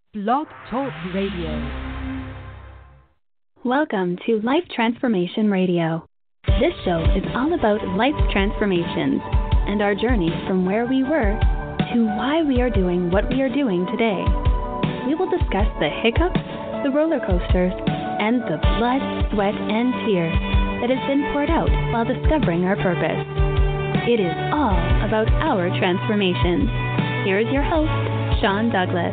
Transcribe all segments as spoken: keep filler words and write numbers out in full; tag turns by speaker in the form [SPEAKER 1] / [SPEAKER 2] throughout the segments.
[SPEAKER 1] Blog Talk Radio.
[SPEAKER 2] Welcome to Life Transformation Radio. This show is all about life transformations and our journey from where we were to why we are doing what we are doing today. We will discuss the hiccups, the roller coasters, and the blood, sweat, and tears that has been poured out while discovering our purpose. It is all about our transformations. Here is your host, Sean Douglas.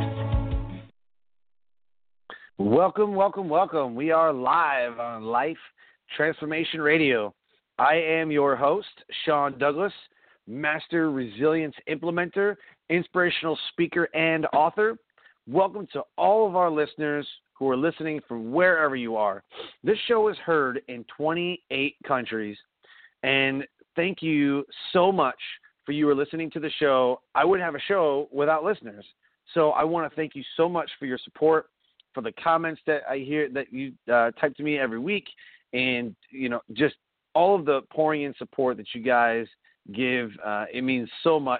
[SPEAKER 3] Welcome, welcome, welcome. We are live on Life Transformation Radio. I am your host, Sean Douglas, Master Resilience Implementer, Inspirational Speaker, and Author. Welcome to all of our listeners who are listening from wherever you are. This show is heard in twenty-eight countries, and thank you so much for you are listening to the show. I wouldn't have a show without listeners, so I want to thank you so much for your support, for the comments that I hear that you uh, type to me every week, and you know, just all of the pouring in support that you guys give. Uh, it means so much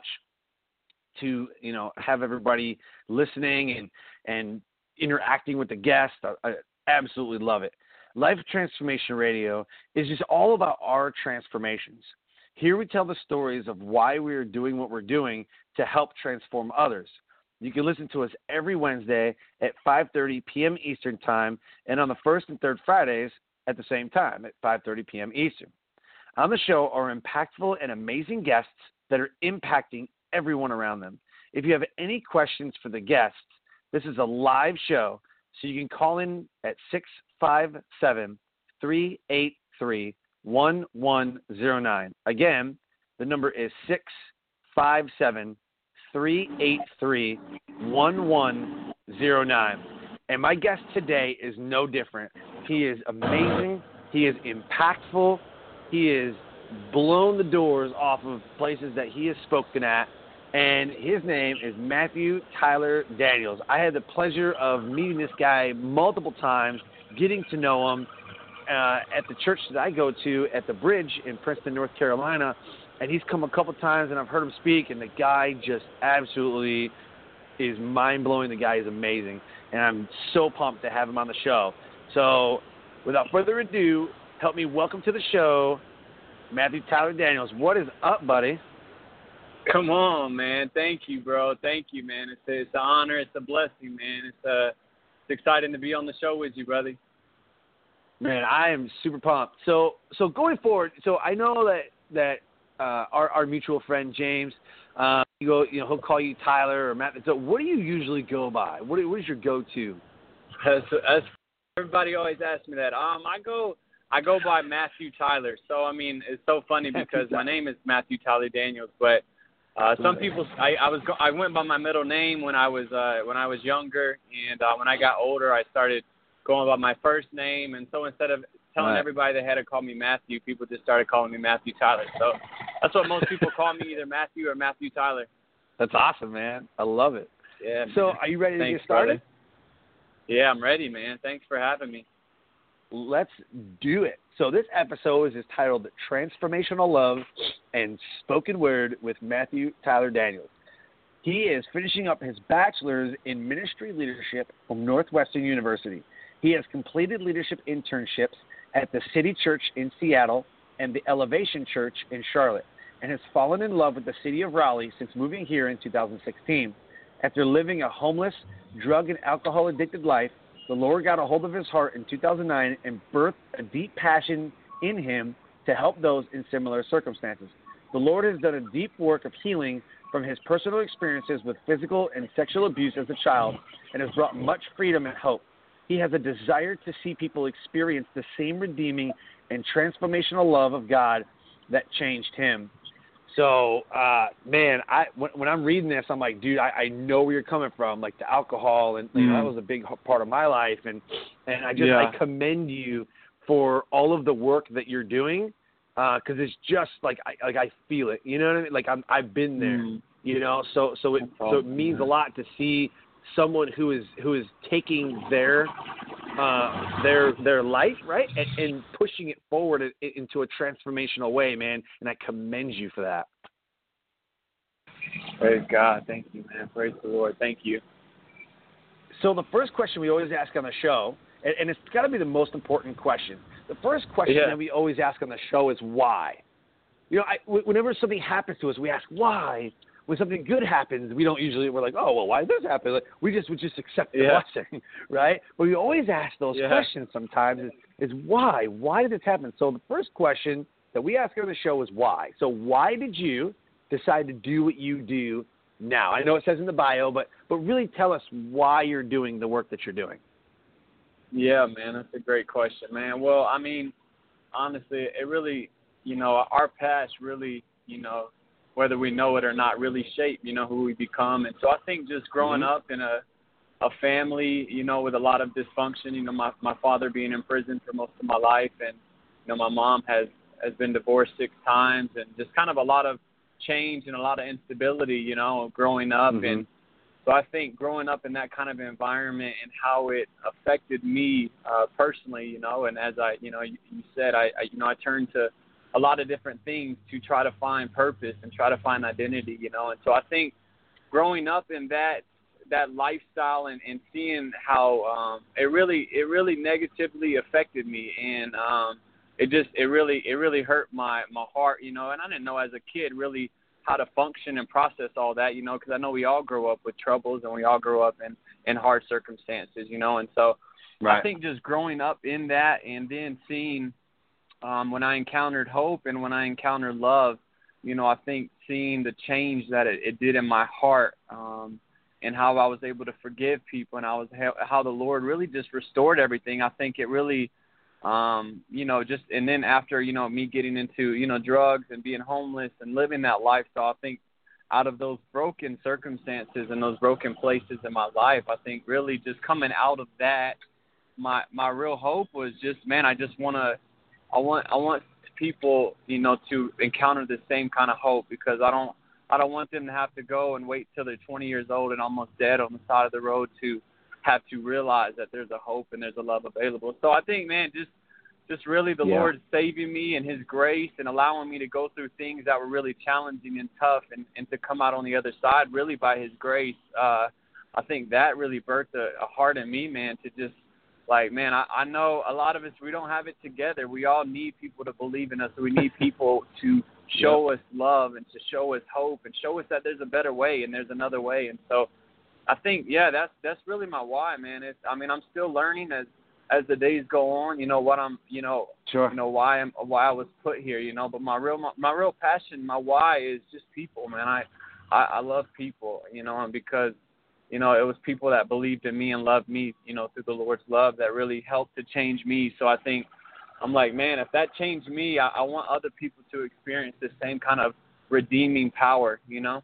[SPEAKER 3] to you know have everybody listening and and interacting with the guests. I, I absolutely love it. Life Transformation Radio is just all about our transformations. Here we tell the stories of why we are doing what we're doing to help transform others. You can listen to us every Wednesday at five thirty p.m. Eastern Time, and on the first and third Fridays at the same time at five thirty p.m. Eastern. On the show are impactful and amazing guests that are impacting everyone around them. If you have any questions for the guests, this is a live show, so you can call in at six five seven, three eight three, one one zero nine. Again, the number is six five seven, three eight three, one one zero nine. And my guest today is no different. He is amazing. He is impactful. He has blown the doors off of places that he has spoken at. And his name is Matthew Tyler Daniels. I had the pleasure of meeting this guy multiple times, getting to know him uh, at the church that I go to at the Bridge in Princeton, North Carolina. And he's come a couple times, and I've heard him speak, and the guy just absolutely is mind-blowing. The guy is amazing, and I'm so pumped to have him on the show. So without further ado, help me welcome to the show, Matthew Tyler Daniels. What is up, buddy?
[SPEAKER 4] Come on, man. Thank you, bro. Thank you, man. It's a, it's an honor. It's a blessing, man. It's, uh, it's exciting to be on the show with you, brother.
[SPEAKER 3] Man, I am super pumped. So so going forward, so I know that, that uh, our, our mutual friend, James, uh, you go, you know, he'll call you Tyler or Matt. So what do you usually go by? What, what is your go-to?
[SPEAKER 4] As, as everybody always asks me that. Um, I go I go by Matthew Tyler. So, I mean, it's so funny because my name is Matthew Tyler Daniels, but Uh, some people, I, I was, I went by my middle name when I was, uh, when I was younger, and uh, when I got older, I started going by my first name, and so instead of telling
[SPEAKER 3] right.
[SPEAKER 4] everybody they had to call me Matthew, people just started calling me Matthew Tyler. So that's what most people call me, either Matthew or Matthew Tyler.
[SPEAKER 3] That's awesome, man. I love it.
[SPEAKER 4] Yeah.
[SPEAKER 3] So,
[SPEAKER 4] man.
[SPEAKER 3] are you ready to
[SPEAKER 4] Thanks,
[SPEAKER 3] get started?
[SPEAKER 4] brother. Yeah, I'm ready, man. Thanks for having me.
[SPEAKER 3] Let's do it. So this episode is titled Transformational Love and Spoken Word with Matthew Tyler Daniels. He is finishing up his bachelor's in ministry leadership from Northwestern University. He has completed leadership internships at the City Church in Seattle and the Elevation Church in Charlotte, and has fallen in love with the city of Raleigh since moving here in two thousand sixteen. After living a homeless, drug and alcohol-addicted life, the Lord got a hold of his heart in two thousand nine and birthed a deep passion in him to help those in similar circumstances. The Lord has done a deep work of healing from his personal experiences with physical and sexual abuse as a child and has brought much freedom and hope. He has a desire to see people experience the same redeeming and transformational love of God that changed him. So, uh, man, I when, when I'm reading this, I'm like, dude, I, I know where you're coming from, like the alcohol, and you know, that was a big part of my life, and and I just
[SPEAKER 4] Yeah.
[SPEAKER 3] I commend you for all of the work that you're doing, because uh, it's just like I like I feel it, you know what I mean? Like I'm I've been there,
[SPEAKER 4] Mm.
[SPEAKER 3] you know, so so it so it means a lot to see someone who is who is taking their uh, their their life, right, and, and pushing it forward in, into a transformational way, man. And I commend you for that.
[SPEAKER 4] Praise God. Thank you, man. Praise the Lord. Thank you.
[SPEAKER 3] So the first question we always ask on the show, and, and it's got to be the most important question. The first question
[SPEAKER 4] yeah.
[SPEAKER 3] that we always ask on the show is why. You know, I, whenever something happens to us, we ask why. When something good happens, we don't usually, we're like, oh, well, why did this happen? Like, we just we just accept the
[SPEAKER 4] yeah.
[SPEAKER 3] blessing, right? But we always ask those
[SPEAKER 4] yeah.
[SPEAKER 3] questions sometimes is, is why? Why did this happen? So the first question that we ask on the show is why. So why did you decide to do what you do now? I know it says in the bio, but but really tell us why you're doing the work that you're doing.
[SPEAKER 4] Yeah, man, that's a great question, man. Well, I mean, honestly, it really, you know, our past really, you know, whether we know it or not, really shape, you know, who we become. And so I think just growing
[SPEAKER 3] mm-hmm.
[SPEAKER 4] up in a a family, you know, with a lot of dysfunction, you know, my, my father being in prison for most of my life, and, you know, my mom has, has been divorced six times, and just kind of a lot of change and a lot of instability, you know, growing up.
[SPEAKER 3] Mm-hmm.
[SPEAKER 4] And so I think growing up in that kind of environment and how it affected me uh, personally, you know, and as I, you know, you, you said, I, I, you know, I turned to a lot of different things to try to find purpose and try to find identity, you know. And so I think growing up in that that lifestyle and, and seeing how um, it really it really negatively affected me, and um, it just it really it really hurt my, my heart, you know. And I didn't know as a kid really how to function and process all that, you know, because I know we all grow up with troubles and we all grow up in, in hard circumstances, you know. And so right. I think just growing up in that and then seeing Um, when I encountered hope and when I encountered love, you know, I think seeing the change that it, it did in my heart, um, and how I was able to forgive people, and I was how the Lord really just restored everything. I think it really, um, you know, just and then after, you know, me getting into, you know, drugs and being homeless and living that lifestyle, I think out of those broken circumstances and those broken places in my life, I think really just coming out of that, my my real hope was just, man, I just want to. I want I want people, you know, to encounter the same kind of hope, because I don't I don't want them to have to go and wait till they're twenty years old and almost dead on the side of the road to have to realize that there's a hope and there's a love available. So I think, man, just just really the
[SPEAKER 3] yeah.
[SPEAKER 4] Lord saving me and His grace and allowing me to go through things that were really challenging and tough, and, and to come out on the other side really by His grace. Uh, I think that really birthed a, a heart in me, man, to just. Like, man, I, I know a lot of us, we don't have it together. We all need people to believe in us. We need people to show yep. us love and to show us hope and show us that there's a better way and there's another way. And so I think, yeah, that's that's really my why, man. It's, I mean, I'm still learning as as the days go on, you know, what I'm, you know,
[SPEAKER 3] sure.
[SPEAKER 4] you know, why I'm, why I was put here, you know. But my real my, my real passion, my why is just people, man. I, I, I love people, you know, and because you know, it was people that believed in me and loved me, you know, through the Lord's love that really helped to change me. So I think I'm like, man, if that changed me, I, I want other people to experience the same kind of redeeming power, you know?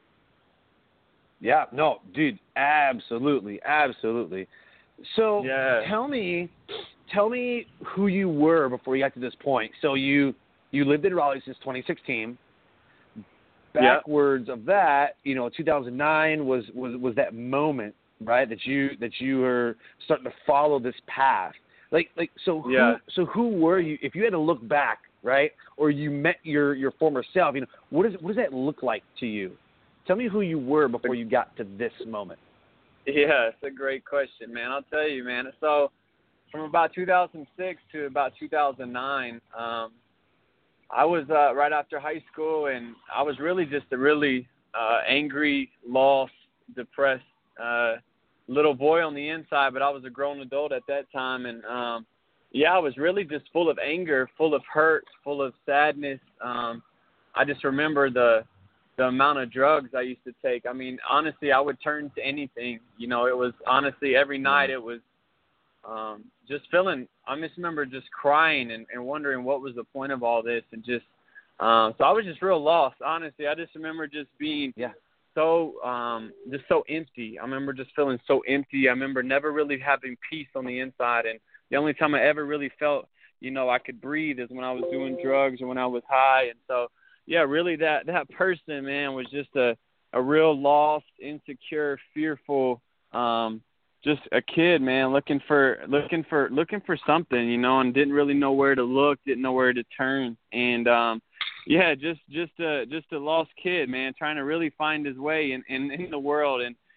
[SPEAKER 3] Yeah, no, dude, absolutely, absolutely. So
[SPEAKER 4] yeah.
[SPEAKER 3] tell me, tell me who you were before you got to this point. So you, you lived in Raleigh since twenty sixteen. Backwards yep. of that, you know, two thousand nine was, was, was that moment, right? That you that you were starting to follow this path. Like like so who
[SPEAKER 4] yeah.
[SPEAKER 3] so who were you if you had to look back, right? Or you met your, your former self, you know, what is what does that look like to you? Tell me who you were before you got to this moment.
[SPEAKER 4] Yeah, it's a great question, man. I'll tell you, man. So from about two thousand six to about two thousand nine, um, I was uh, right after high school, and I was really just a really uh, angry, lost, depressed uh, little boy on the inside, but I was a grown adult at that time. And, um, yeah, I was really just full of anger, full of hurt, full of sadness. Um, I just remember the the amount of drugs I used to take. I mean, honestly, I would turn to anything. You know, it was honestly every night it was um, just feeling – I just remember just crying and, and wondering what was the point of all this, and just um, so I was just real lost, honestly. I just remember just being
[SPEAKER 3] yeah.
[SPEAKER 4] so um, just so empty. I remember just feeling so empty. I remember never really having peace on the inside, and the only time I ever really felt, you know, I could breathe is when I was doing drugs or when I was high. And so, yeah, really that, that person, man, was just a, a real lost, insecure, fearful um just a kid, man, looking for looking for looking for something, you know, and didn't really know where to look, didn't know where to turn. And um yeah, just just a just a lost kid, man, trying to really find his way in, in, in the world. And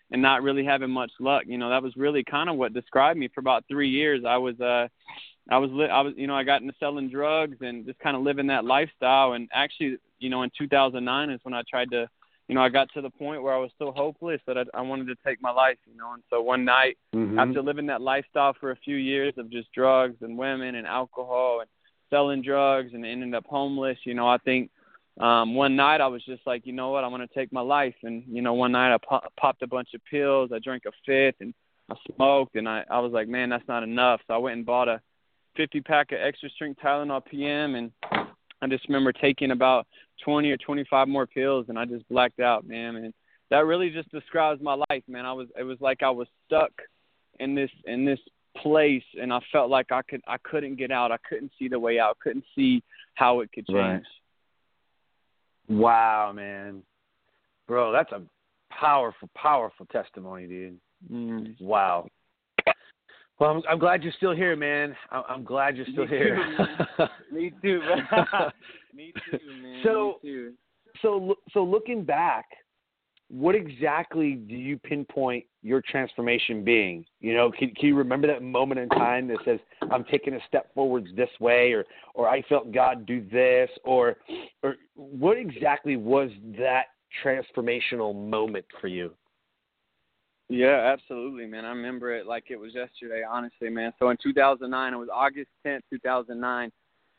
[SPEAKER 4] and not really having much luck. You know, that was really kind of what described me for about three years. I was, uh, I was, li- I was, you know, I got into selling drugs and just kind of living that lifestyle. And actually, you know, in two thousand nine is when I tried to, you know, I got to the point where I was so hopeless that I, I wanted to take my life, you know. And so one night, mm-hmm. after living that lifestyle for a few years of just drugs and women and alcohol and selling drugs and ended up homeless, you know, I think um, one night I was just like, you know what, I'm going to take my life. And, you know, one night I po- popped a bunch of pills. I drank a fifth and I smoked. And I, I was like, man, that's not enough. So I went and bought a fifty pack of extra strength Tylenol P M, and I just remember taking about twenty or twenty-five more pills, and I just blacked out, man. And that really just describes my life, man. I was, it was like I was stuck in this, in this place, and I felt like I could, I couldn't get out. I couldn't see the way out. Couldn't see how it could change.
[SPEAKER 3] Right. Wow, man, bro, that's a powerful, powerful testimony, dude.
[SPEAKER 4] Mm.
[SPEAKER 3] Wow. Well, I'm, I'm glad you're still here, man. I'm, I'm glad you're still
[SPEAKER 4] Me
[SPEAKER 3] here.
[SPEAKER 4] Too, Me too, man. Me too, man.
[SPEAKER 3] So,
[SPEAKER 4] Me too.
[SPEAKER 3] so, so looking back, what exactly do you pinpoint your transformation being? You know, can, can you remember that moment in time that says, I'm taking a step forwards this way, or, or I felt God do this, or, or what exactly was that transformational moment for you?
[SPEAKER 4] Yeah, absolutely, man. I remember it like it was yesterday, honestly, man. So in two thousand nine, it was August tenth, two thousand nine.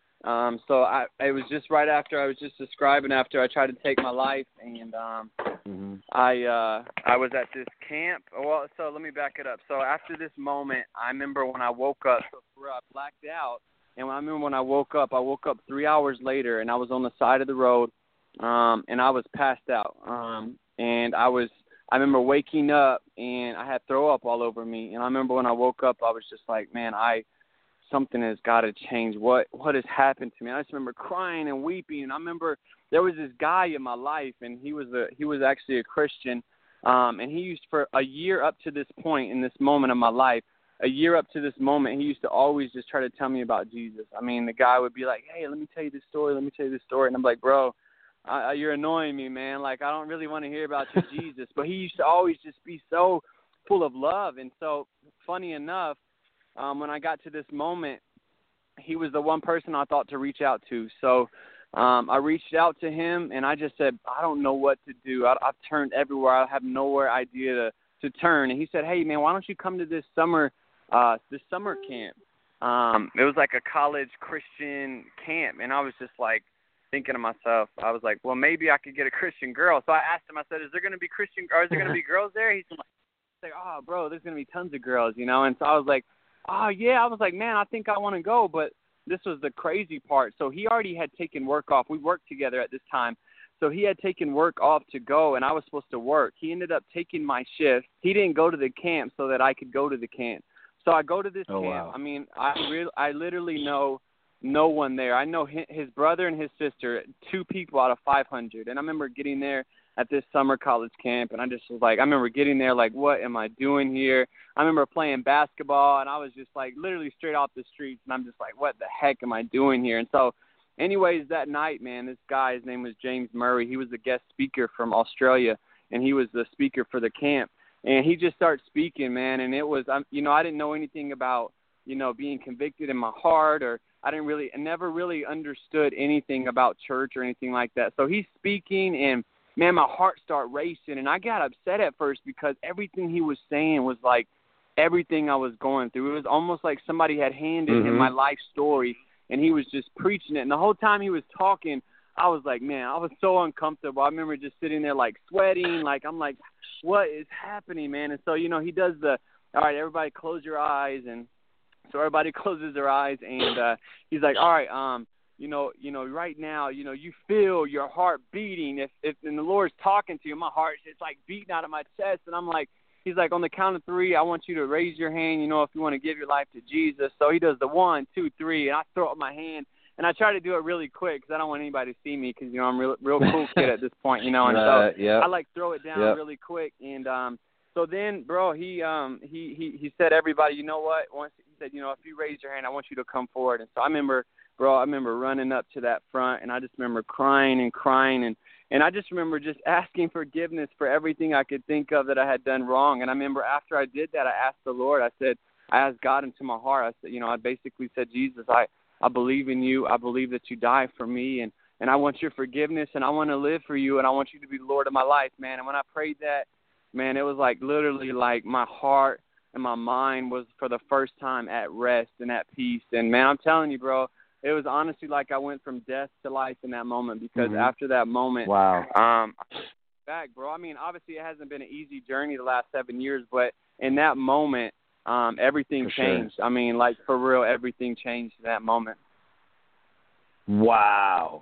[SPEAKER 4] Um, so I, it was just right after I was just describing after I tried to take my life, and um, mm-hmm. I uh, I was at this camp. Well, so let me back it up. So after this moment, I remember when I woke up, so I blacked out, and I remember when I woke up, I woke up three hours later, and I was on the side of the road, um, and I was passed out, um, and I was. I remember waking up and I had throw up all over me. And I remember when I woke up, I was just like, man, I something has got to change. What what has happened to me? And I just remember crying and weeping. And I remember there was this guy in my life, and he was a he was actually a Christian. Um, and he used for a year up to this point in this moment of my life, a year up to this moment, he used to always just try to tell me about Jesus. I mean, the guy would be like, hey, let me tell you this story. Let me tell you this story. And I'm like, bro, I, you're annoying me, man. Like, I don't really want to hear about your Jesus. But he used to always just be so full of love. And so, funny enough, um, when I got to this moment, he was the one person I thought to reach out to. So um, I reached out to him, and I just said, I don't know what to do. I, I've turned everywhere. I have nowhere idea to, to turn. And he said, hey, man, why don't you come to this summer uh, this summer camp? Um, it was like a college Christian camp. And I was just like, thinking to myself, I was like, well, maybe I could get a Christian girl. So I asked him, I said, is there going to be Christian, or is there going to be girls there? He's like, oh, bro, there's going to be tons of girls, you know? And so I was like, oh, yeah. I was like, man, I think I want to go. But this was the crazy part. So he already had taken work off. We worked together at this time. So he had taken work off to go, and I was supposed to work. He ended up taking my shift. He didn't go to the camp so that I could go to the camp. So I go to this
[SPEAKER 3] oh,
[SPEAKER 4] camp.
[SPEAKER 3] Wow.
[SPEAKER 4] I mean, I, re- I literally know no one there. I know his brother and his sister, two people out of five hundred. And I remember getting there at this summer college camp, and I just was like, I remember getting there like, what am I doing here? I remember playing basketball, and I was just like literally straight off the streets, and I'm just like, what the heck am I doing here? And so anyways, that night, man, this guy, his name was James Murray. He was a guest speaker from Australia, and he was the speaker for the camp. And he just started speaking, man, and it was, you know, I didn't know anything about, you know, being convicted in my heart, or I didn't really, I never really understood anything about church or anything like that. So he's speaking, and man, my heart started racing, and I got upset at first because everything he was saying was like everything I was going through. It was almost like somebody had handed mm-hmm. him my life story, and he was just preaching it. And the whole time he was talking, I was like, man, I was so uncomfortable. I remember just sitting there like sweating, like I'm like, what is happening, man? And so, you know, he does the, all right, everybody close your eyes, and so everybody closes their eyes, and uh, he's like, all right, um, you know, you know, right now, you know, you feel your heart beating. If, if and the Lord's talking to you, my heart, it's like beating out of my chest, and I'm like, he's like, on the count of three, I want you to raise your hand, you know, if you want to give your life to Jesus. So he does the one, two, three, and I throw up my hand, and I try to do it really quick because I don't want anybody to see me because, you know, I'm real, real cool kid at this point, you know, and
[SPEAKER 3] right,
[SPEAKER 4] so
[SPEAKER 3] yep.
[SPEAKER 4] I like throw it down yep. really quick, and um, so then, bro, he um he he he said, everybody, you know what? Once he said, you know, if you raise your hand, I want you to come forward. And so I remember, bro, I remember running up to that front, and I just remember crying and crying, and
[SPEAKER 5] And I just remember just asking forgiveness for everything I could think of that I had done wrong. And I remember after I did that, I asked the Lord, I said, I asked God into my heart. I said, you know, I basically said, Jesus, I, I believe in you. I believe that you died for me. And, and I want your forgiveness, and I want to live for you, and I want you to be the Lord of my life, man. And when I prayed that, man, it was like literally like my heart and my mind was for the first time at rest and at peace. And, man, I'm telling you, bro, it was honestly like I went from death to life in that moment, because mm-hmm. after that moment,
[SPEAKER 3] wow,
[SPEAKER 5] um, back, bro. I mean, obviously it hasn't been an easy journey the last seven years, but in that moment, um, everything for changed. Sure. I mean, like for real, everything changed in that moment.
[SPEAKER 3] Wow.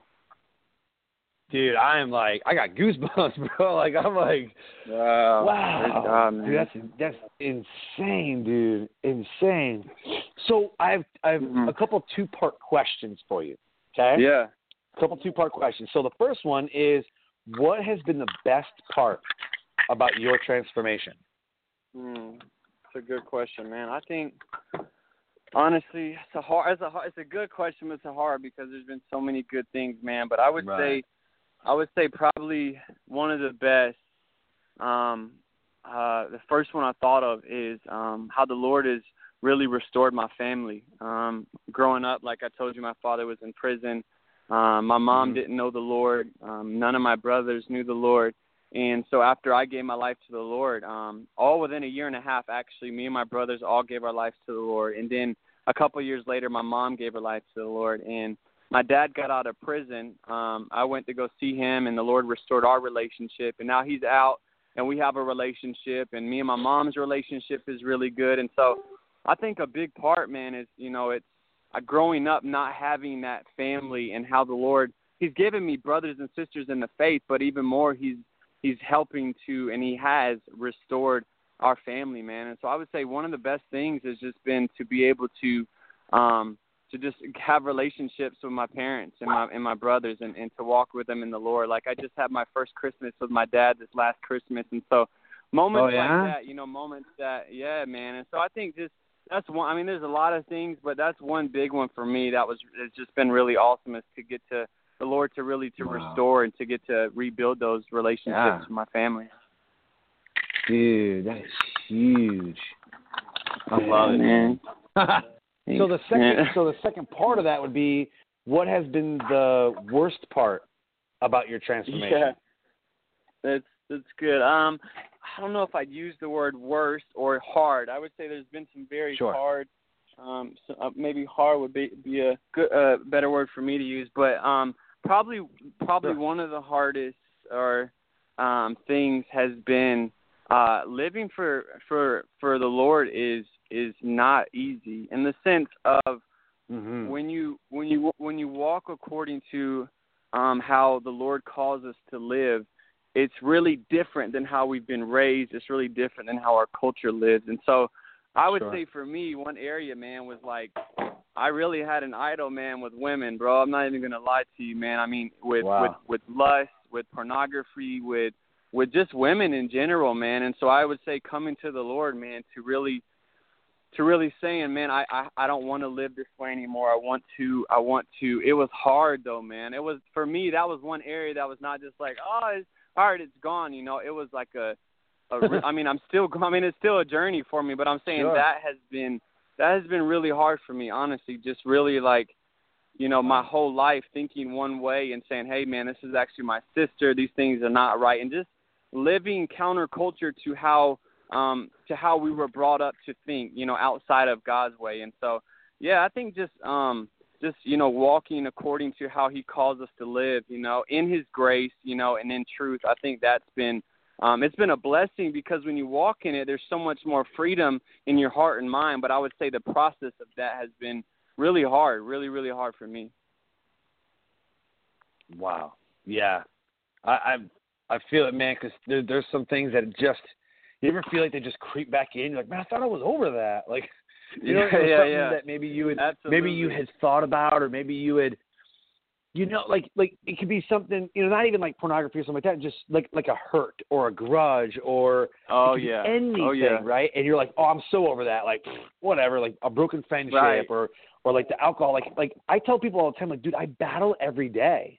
[SPEAKER 3] Dude, I am like, I got goosebumps, bro. Like, I'm like,
[SPEAKER 5] wow.
[SPEAKER 3] wow. God, dude, that's, that's insane, dude. Insane. So I have, I have mm-hmm. a couple two-part questions for you, okay?
[SPEAKER 5] Yeah.
[SPEAKER 3] A couple two-part questions. So the first one is, what has been the best part about your transformation?
[SPEAKER 5] Mm, that's a good question, man. I think, honestly, it's a hard, it's a, it's a good question, but it's a hard because there's been so many good things, man. But I would
[SPEAKER 3] right.
[SPEAKER 5] say, I would say probably one of the best, um, uh, the first one I thought of is um, how the Lord has really restored my family. Um, growing up, like I told you, my father was in prison. Um, my mom mm-hmm. didn't know the Lord. Um, none of my brothers knew the Lord. And so after I gave my life to the Lord, um, all within a year and a half, actually, me and my brothers all gave our lives to the Lord. And then a couple of years later, my mom gave her life to the Lord. And my dad got out of prison. Um, I went to go see him, and the Lord restored our relationship. And now he's out, and we have a relationship. And me and my mom's relationship is really good. And so I think a big part, man, is, you know, it's uh, growing up not having that family, and how the Lord, he's given me brothers and sisters in the faith, but even more, he's he's helping to, and he has restored our family, man. And so I would say one of the best things has just been to be able to um, to just have relationships with my parents and my and my brothers, and, and to walk with them in the Lord. Like I just had my first Christmas with my dad this last Christmas, and so moments
[SPEAKER 3] oh, yeah?
[SPEAKER 5] like that, you know, moments that, yeah, man. And so I think just that's one. I mean, there's a lot of things, but that's one big one for me. That was it's just been really awesome, is to get to the Lord to really to wow. restore and to get to rebuild those relationships yeah. with my family.
[SPEAKER 3] Dude, that is huge.
[SPEAKER 5] I love it, man.
[SPEAKER 3] So the second, yeah. so the second part of that would be, what has been the worst part about your transformation?
[SPEAKER 5] Yeah, that's that's good. Um, I don't know if I'd use the word worst or hard. I would say there's been some very
[SPEAKER 3] sure.
[SPEAKER 5] hard. Um, so, uh, maybe hard would be be a good, uh, better word for me to use. But um, probably probably sure. one of the hardest or um things has been uh living for for for the Lord is. is not easy, in the sense of mm-hmm. when you when you when you walk according to um, how the Lord calls us to live, it's really different than how we've been raised. It's really different than how our culture lives. And so I would sure. say for me, one area, man, was like I really had an idol, man, with women, bro. I'm not even gonna lie to you, man. I mean, with
[SPEAKER 3] wow.
[SPEAKER 5] with, with lust, with pornography, with with just women in general, man. And so I would say coming to the Lord, man, to really to really saying, man, I, I, I don't want to live this way anymore. I want to, I want to, it was hard though, man. It was, for me, that was one area that was not just like, oh, it's, all right, it's gone. You know, it was like a, a I mean, I'm still, I mean, it's still a journey for me, but I'm saying sure. that has been, that has been really hard for me, honestly, just really like, you know, my whole life thinking one way and saying, hey man, this is actually my sister. These things are not right. And just living counterculture to how, um, to how we were brought up to think, you know, outside of God's way. And so, yeah, I think just, um, just, you know, walking according to how he calls us to live, you know, in his grace, you know, and in truth, I think that's been, um, it's been a blessing, because when you walk in it, there's so much more freedom in your heart and mind. But I would say the process of that has been really hard, really, really hard for me.
[SPEAKER 3] Wow. Yeah. I, I, I feel it, man, because there, there's some things that just, you ever feel like they just creep back in? You're like, man, I thought I was over that. Like, you know,
[SPEAKER 5] yeah, yeah,
[SPEAKER 3] something
[SPEAKER 5] yeah.
[SPEAKER 3] that maybe you had,
[SPEAKER 5] Absolutely.
[SPEAKER 3] maybe you had thought about, or maybe you had, you know, like, like it could be something, you know, not even like pornography or something like that, just like, like a hurt or a grudge or
[SPEAKER 5] oh yeah,
[SPEAKER 3] anything,
[SPEAKER 5] oh yeah,
[SPEAKER 3] right? And you're like, oh, I'm so over that, like whatever, like a broken friendship,
[SPEAKER 5] right.
[SPEAKER 3] or, or like the alcohol. Like, like I tell people all the time, like, dude, I battle every day.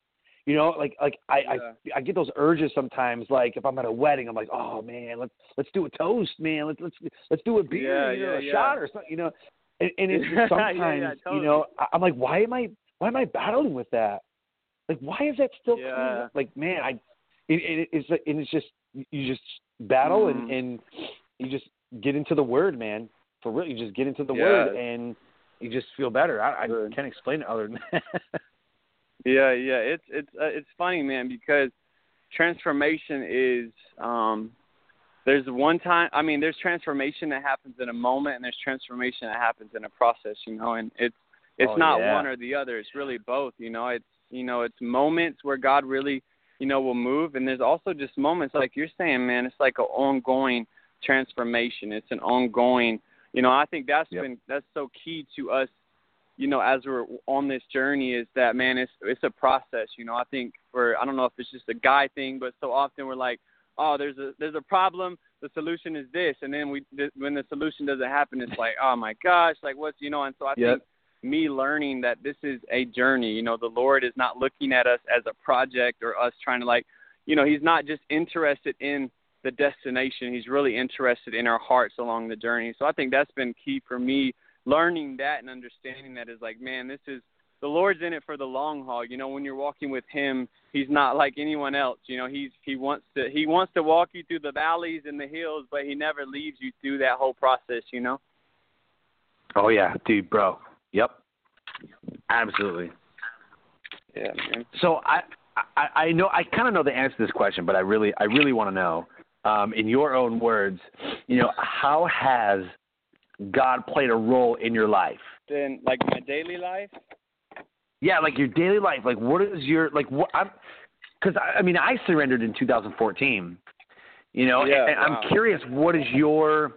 [SPEAKER 3] You know, like like I,
[SPEAKER 5] Yeah.
[SPEAKER 3] I I get those urges sometimes. Like if I'm at a wedding, I'm like, oh man, let's let's do a toast, man. Let's let's let's do a beer,
[SPEAKER 5] Yeah,
[SPEAKER 3] you know,
[SPEAKER 5] yeah,
[SPEAKER 3] a
[SPEAKER 5] yeah.
[SPEAKER 3] shot or something, you know. And, and it's
[SPEAKER 5] Yeah,
[SPEAKER 3] sometimes,
[SPEAKER 5] yeah, totally.
[SPEAKER 3] you know, I, I'm like, why am I why am I battling with that? Like, why is that still
[SPEAKER 5] Yeah.
[SPEAKER 3] coming up? Like, man, I it, it, it's like, and it's just you just battle
[SPEAKER 5] Mm.
[SPEAKER 3] and and you just get into the word, man. For real, you just get into the
[SPEAKER 5] Yeah.
[SPEAKER 3] word and you just feel better. I, I
[SPEAKER 5] Good.
[SPEAKER 3] can't explain it other than that.
[SPEAKER 5] Yeah, yeah. It's it's uh, it's funny, man, because transformation is um there's one time I mean, there's transformation that happens in a moment and there's transformation that happens in a process, you know, and it's it's
[SPEAKER 3] Oh,
[SPEAKER 5] not
[SPEAKER 3] yeah.
[SPEAKER 5] one or the other. It's really both, you know. It's you know, it's moments where God really, you know, will move, and there's also just moments like you're saying, man, it's like an ongoing transformation. It's an ongoing, you know, I think that's
[SPEAKER 3] Yep.
[SPEAKER 5] been that's so key to us, you know, as we're on this journey is that, man, it's it's a process, you know. I think for, I don't know if it's just a guy thing, but so often we're like, oh, there's a there's a problem, the solution is this, and then we th- when the solution doesn't happen, it's like, oh my gosh, like what's, you know, and so I
[SPEAKER 3] Yep.
[SPEAKER 5] think me learning that this is a journey, you know, the Lord is not looking at us as a project or us trying to like, you know, he's not just interested in the destination, he's really interested in our hearts along the journey. So I think that's been key for me, learning that and understanding that is like, man, this is, the Lord's in it for the long haul. You know, when you're walking with him, he's not like anyone else. You know, he's he wants to he wants to walk you through the valleys and the hills, but he never leaves you through that whole process, you know?
[SPEAKER 3] Oh yeah, dude, bro. Yep. Absolutely.
[SPEAKER 5] Yeah, man.
[SPEAKER 3] So I I, I know I kind of know the answer to this question, but I really I really want to know, um, in your own words, you know, how has God played a role in your life?
[SPEAKER 5] Then, like my daily life.
[SPEAKER 3] Yeah, like your daily life. Like, what is your like? What I'm because I, I mean I surrendered in two thousand fourteen. You know,
[SPEAKER 5] Yeah,
[SPEAKER 3] and, and
[SPEAKER 5] wow.
[SPEAKER 3] I'm curious, what is your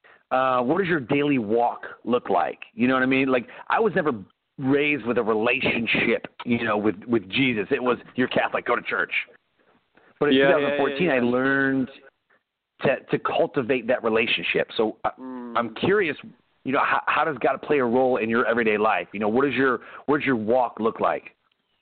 [SPEAKER 3] uh, what does your daily walk look like? You know what I mean? Like, I was never raised with a relationship, you know, with with Jesus. It was, you're Catholic, go to church. But in
[SPEAKER 5] Yeah,
[SPEAKER 3] twenty fourteen,
[SPEAKER 5] yeah, yeah, yeah.
[SPEAKER 3] I learned to to cultivate that relationship. So I,
[SPEAKER 5] Mm.
[SPEAKER 3] I'm curious, you know, how, how does God play a role in your everyday life? You know, what does your what does your walk look like?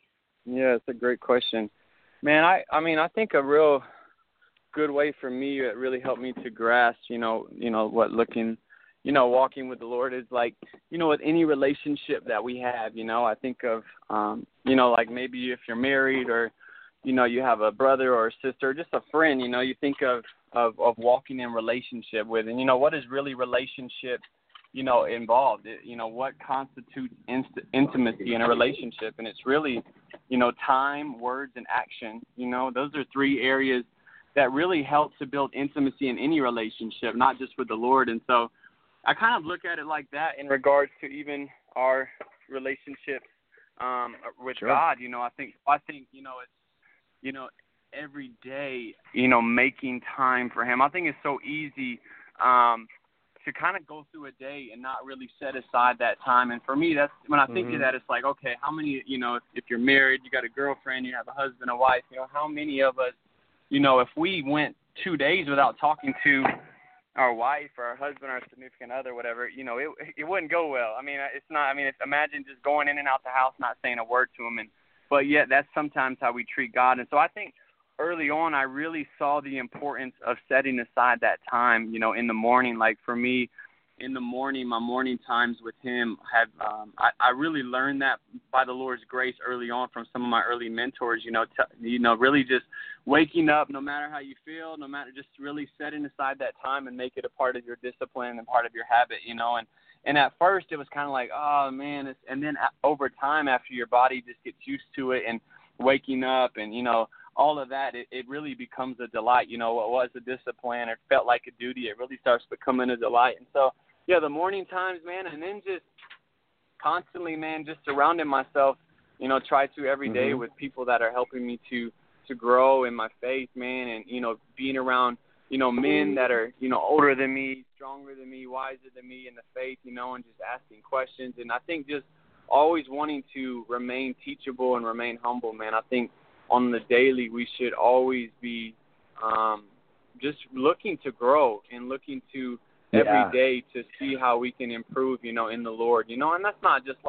[SPEAKER 5] Yeah, it's a great question. Man, I, I mean, I think a real good way for me that really helped me to grasp, you know, you know, what looking, you know, walking with the Lord is like, you know, with any relationship that we have, you know, I think of, um, you know, like maybe if you're married or, you know, you have a brother or a sister, just a friend, you know, you think of, of, of walking in relationship with, and, you know, what is really relationship, you know, involved, it, you know, what constitutes inst- intimacy in a relationship. And it's really, you know, time, words, and action. You know, those are three areas that really help to build intimacy in any relationship, not just with the Lord. And so I kind of look at it like that in regards to even our relationships um, with
[SPEAKER 3] Sure.
[SPEAKER 5] God. You know, I think, I think, you know, it's, you know, every day, you know, making time for him. I think it's so easy um, to kind of go through a day and not really set aside that time. And for me, that's when I think
[SPEAKER 3] Mhm.
[SPEAKER 5] of that, it's like, okay, how many, you know, if, if you're married, you got a girlfriend, you have a husband, a wife, you know, how many of us, you know, if we went two days without talking to our wife or our husband or our significant other, whatever, you know, it it wouldn't go well. I mean, it's not, I mean, it's, imagine just going in and out the house, not saying a word to him. And, but yet that's sometimes how we treat God. And so I think early on, I really saw the importance of setting aside that time, you know, in the morning. Like for me, in the morning, my morning times with him have, um, I, I really learned that by the Lord's grace early on from some of my early mentors, you know, t- you know, really just waking up, no matter how you feel, no matter, just really setting aside that time and make it a part of your discipline and part of your habit, you know. And, and at first it was kind of like, oh man, it's, and then over time, after your body just gets used to it and waking up and, you know, all of that, it, it really becomes a delight. You know, what was a discipline or felt like a duty, it really starts becoming a delight. And so, yeah, the morning times, man, and then just constantly, man, just surrounding myself, you know, try to every day
[SPEAKER 3] Mhm.
[SPEAKER 5] with people that are helping me to, to grow in my faith, man, and, you know, being around, you know, men that are, you know, older than me, stronger than me, wiser than me in the faith, you know, and just asking questions. And I think just always wanting to remain teachable and remain humble, man. I think on the daily we should always be um, just looking to grow and looking to every
[SPEAKER 3] Yeah.
[SPEAKER 5] day to see how we can improve, you know, in the Lord, you know, and that's not just like,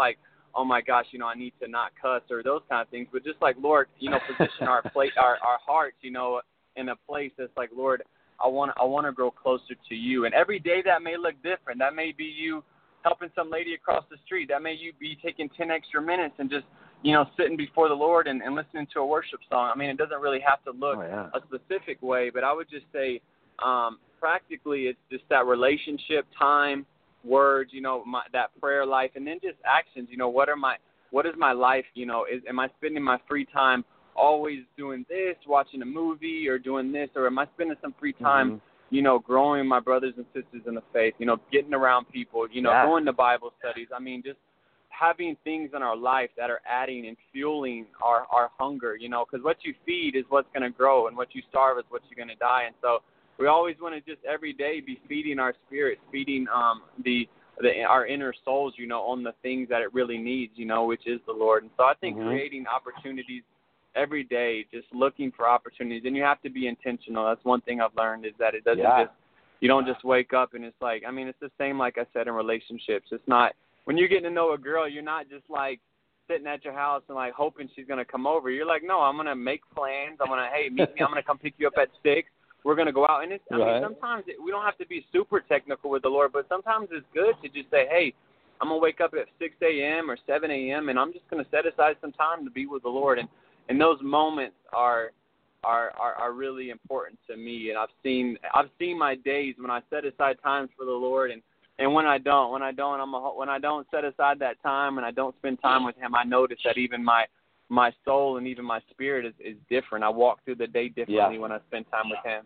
[SPEAKER 5] oh my gosh, you know, I need to not cuss or those kind of things. But just like, Lord, you know, position our place, our, our hearts, you know, in a place that's like, Lord, I want I want to grow closer to you. And every day that may look different. That may be you helping some lady across the street. That may you be taking ten extra minutes and just, you know, sitting before the Lord and, and listening to a worship song. I mean, it doesn't really have to look
[SPEAKER 3] oh, yeah.
[SPEAKER 5] a specific way, but I would just say um, practically it's just that relationship, time, words, you know, my, that prayer life, and then just actions. You know, what are my, what is my life? You know, is am I spending my free time always doing this, watching a movie, or doing this, or am I spending some free time, mm-hmm. you know, growing my brothers and sisters in the faith? You know, getting around people. You know, yeah. going to Bible studies. I mean, just having things in our life that are adding and fueling our our hunger. You know, because what you feed is what's going to grow, and what you starve is what you're going to die. And so we always want to just every day be feeding our spirits, feeding um, the, the our inner souls, you know, on the things that it really needs, you know, which is the Lord. And so I think mm-hmm. creating opportunities every day, just looking for opportunities, and you have to be intentional. That's one thing I've learned is that it doesn't yeah. just, you don't just wake up and it's like, I mean, it's the same, like I said, in relationships. It's not, when you're getting to know a girl, you're not just like sitting at your house and like hoping she's going to come over. You're like, no, I'm going to make plans. I'm going to, hey, meet me. I'm going to come pick you up at six. We're going to go out. And it's, I right. mean, sometimes it, we don't have to be super technical with the Lord, but sometimes it's good to just say, hey, I'm going to wake up at six a.m. or seven a.m. and I'm just going to set aside some time to be with the Lord. And, and those moments are, are, are, are really important to me. And I've seen, I've seen my days when I set aside times for the Lord, and, and when I don't, when I don't, I'm a, when I don't set aside that time and I don't spend time with Him, I notice that even my, my soul and even my spirit is, is different. I walk through the day differently yeah. when I spend time with Him.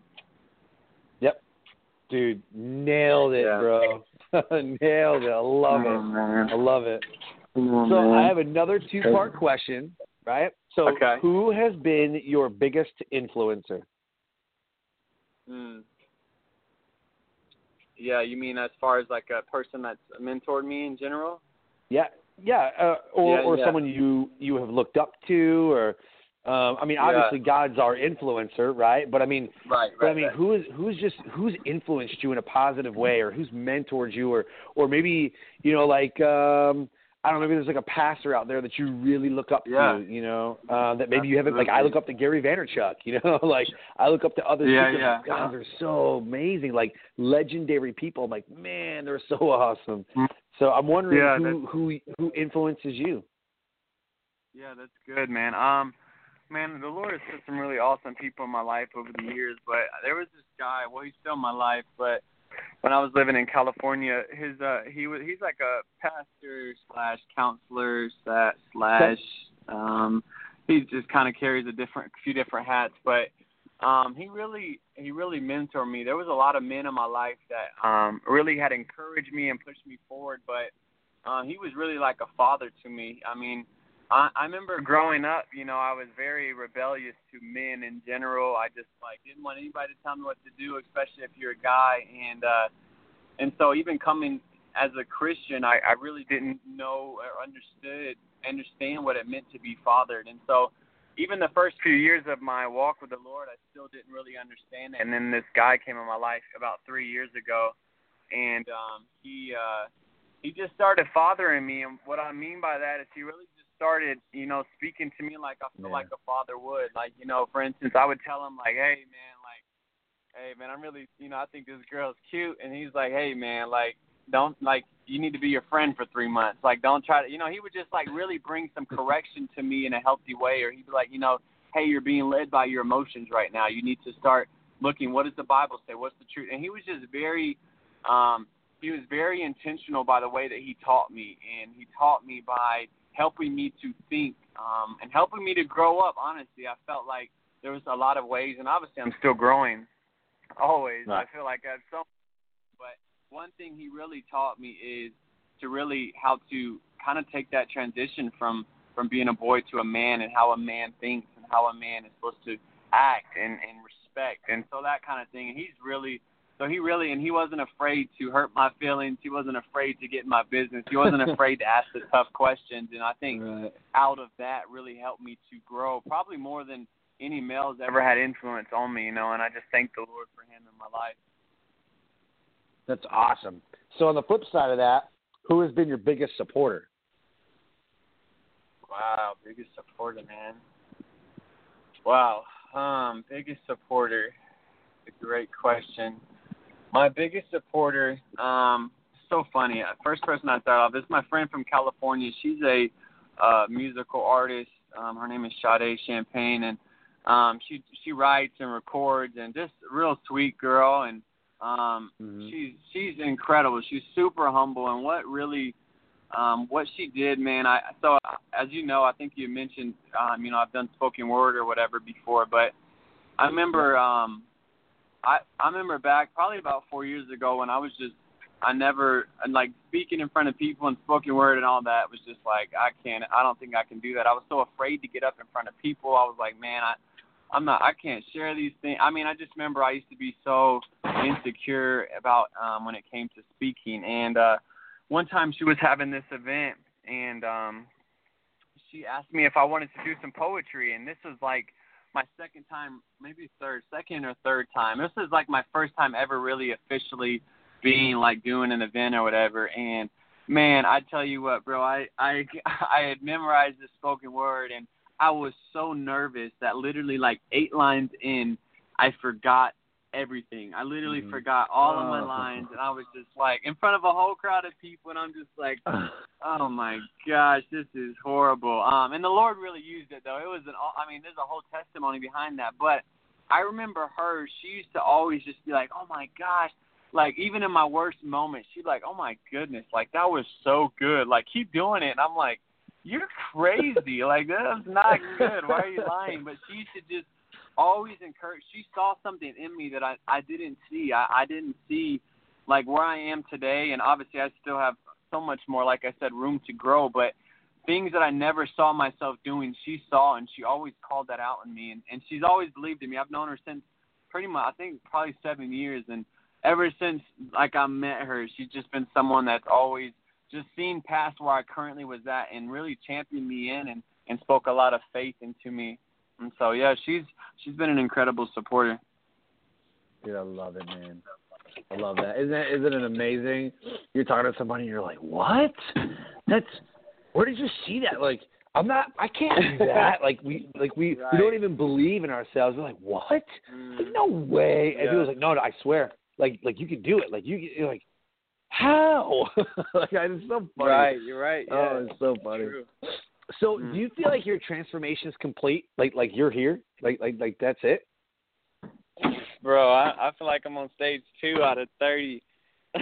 [SPEAKER 3] Yep. Dude, nailed it, yeah. bro. Nailed it. I love oh, it. Man. I love it. Oh, so man. I have another two-part question, right? So
[SPEAKER 5] okay.
[SPEAKER 3] who has been your biggest influencer?
[SPEAKER 5] Hmm. Yeah, you mean as far as like a person that's mentored me in general?
[SPEAKER 3] Yeah. Yeah, uh, or,
[SPEAKER 5] yeah,
[SPEAKER 3] or
[SPEAKER 5] yeah.
[SPEAKER 3] someone you, you have looked up to, or um, I mean, obviously yeah. God's our influencer, right? But I mean,
[SPEAKER 5] right, right,
[SPEAKER 3] but I mean,
[SPEAKER 5] right.
[SPEAKER 3] who is who's just who's influenced you in a positive way, or who's mentored you, or or maybe you know, like um, I don't know, maybe there's like a pastor out there that you really look up
[SPEAKER 5] yeah.
[SPEAKER 3] to, you know, uh, that maybe you haven't. Like I look up to Gary Vaynerchuk, you know, like I look up to other
[SPEAKER 5] yeah,
[SPEAKER 3] speakers.
[SPEAKER 5] yeah.
[SPEAKER 3] God, they're so amazing, like legendary people. I'm like, man, they're so awesome. Mm-hmm. So I'm wondering
[SPEAKER 5] yeah,
[SPEAKER 3] who, who who influences you.
[SPEAKER 5] Yeah, that's good, man. Um, man, the Lord has put some really awesome people in my life over the years. But there was this guy. Well, he's still in my life. But when I was living in California, his uh, he was he's like a pastor slash counselor slash um, he just kind of carries a different few different hats. But um, he really he really mentored me. There was a lot of men in my life that um, really had encouraged me and pushed me forward, but uh, he was really like a father to me. I mean, I, I remember growing up, you know, I was very rebellious to men in general. I just like didn't want anybody to tell me what to do, especially if you're a guy. And uh, and so even coming as a Christian, I, I really didn't know or understood understand what it meant to be fathered. And so even the first few years of my walk with the Lord, I still didn't really understand it. And then this guy came in my life about three years ago, and um, he uh, he just started fathering me. And what I mean by that is he really just started, you know, speaking to me like I feel yeah. like a father would. Like, you know, for instance, I would tell him, like, hey, man, like, hey, man, I'm really, you know, I think this girl's cute. And he's like, hey, man, like, don't, like, you need to be your friend for three months. Like, don't try to, you know, he would just, like, really bring some correction to me in a healthy way. Or he'd be like, you know, hey, you're being led by your emotions right now. You need to start looking, what does the Bible say? What's the truth? And he was just very, um, he was very intentional by the way that he taught me. And he taught me by helping me to think um, and helping me to grow up, honestly. I felt like there was a lot of ways, and obviously I'm still growing always. Right. I feel like I've so but one thing he really taught me is to really how to kind of take that transition from, from being a boy to a man, and how a man thinks and how a man is supposed to act and, and respect. And so that kind of thing. And he's really, so he really, and he wasn't afraid to hurt my feelings. He wasn't afraid to get in my business. He wasn't afraid to ask the tough questions. And I think right. out of that really helped me to grow, probably more than any male's ever had influence on me, you know, and I just thank the Lord for him in my life.
[SPEAKER 3] That's awesome. So on the flip side of that, who has been your biggest supporter?
[SPEAKER 5] Wow, biggest supporter, man. Wow, um, biggest supporter. A great question. My biggest supporter, um, so funny. First person I thought of, this is my friend from California. She's a uh, musical artist. Um, her name is Sade Champagne, and um, she she writes and records, and just a real sweet girl. And um, mm-hmm. she's she's incredible. She's super humble, and what really um, what she did, man. I so as you know, I think you mentioned, um, you know, I've done spoken word or whatever before, but I remember. Um, I, I remember back probably about four years ago when I was just, I never, like speaking in front of people and spoken word and all that was just like, I can't, I don't think I can do that. I was so afraid to get up in front of people. I was like, man, I, I'm not, I can't share these things. I mean, I just remember I used to be so insecure about um, when it came to speaking. And uh, one time she was having this event and um, she asked me if I wanted to do some poetry. And this was like, my second time, maybe third, second or third time. This is like my first time ever really officially being like doing an event or whatever. And man, I tell you what, bro, I, I, I had memorized the spoken word and I was so nervous that literally like eight lines in, I forgot everything. I literally mm-hmm. forgot all of my lines and I was just like in front of a whole crowd of people and I'm just like, oh my gosh, this is horrible. Um, and the Lord really used it though. It was an, I mean, there's a whole testimony behind that. But I remember her, she used to always just be like, oh my gosh, like even in my worst moments, she'd be like, oh my goodness, like that was so good. Like keep doing it. And I'm like, you're crazy. Like that's not good. Why are you lying? But she used to just always encourage. She saw something in me that I, I didn't see. I, I didn't see like where I am today. And obviously I still have so much more, like I said, room to grow, but things that I never saw myself doing, she saw, and she always called that out in me. And, and she's always believed in me. I've known her since pretty much, I think probably seven years. And ever since like I met her, she's just been someone that's always just seen past where I currently was at and really championed me in and, and spoke a lot of faith into me. And so, yeah, she's she's been an incredible supporter.
[SPEAKER 3] Dude, I love it, man. I love that. Isn't it, isn't it amazing? You're talking to somebody and you're like, what? That's, where did you see that? Like, I'm not, I can't do that. Like, we like we, right. we don't even believe in ourselves. We're like, what? Mm. Like, no way. And yeah. People's like, no, no, I swear. Like, like you can do it. Like, you, you're like, how? Like, it's so funny.
[SPEAKER 5] Right, you're right. Yeah,
[SPEAKER 3] oh, it's so funny. True. So, mm. do you feel like your transformation is complete? Like, like you're here? Like, like, like that's it?
[SPEAKER 5] Bro, I, I feel like I'm on stage two out of thirty. uh,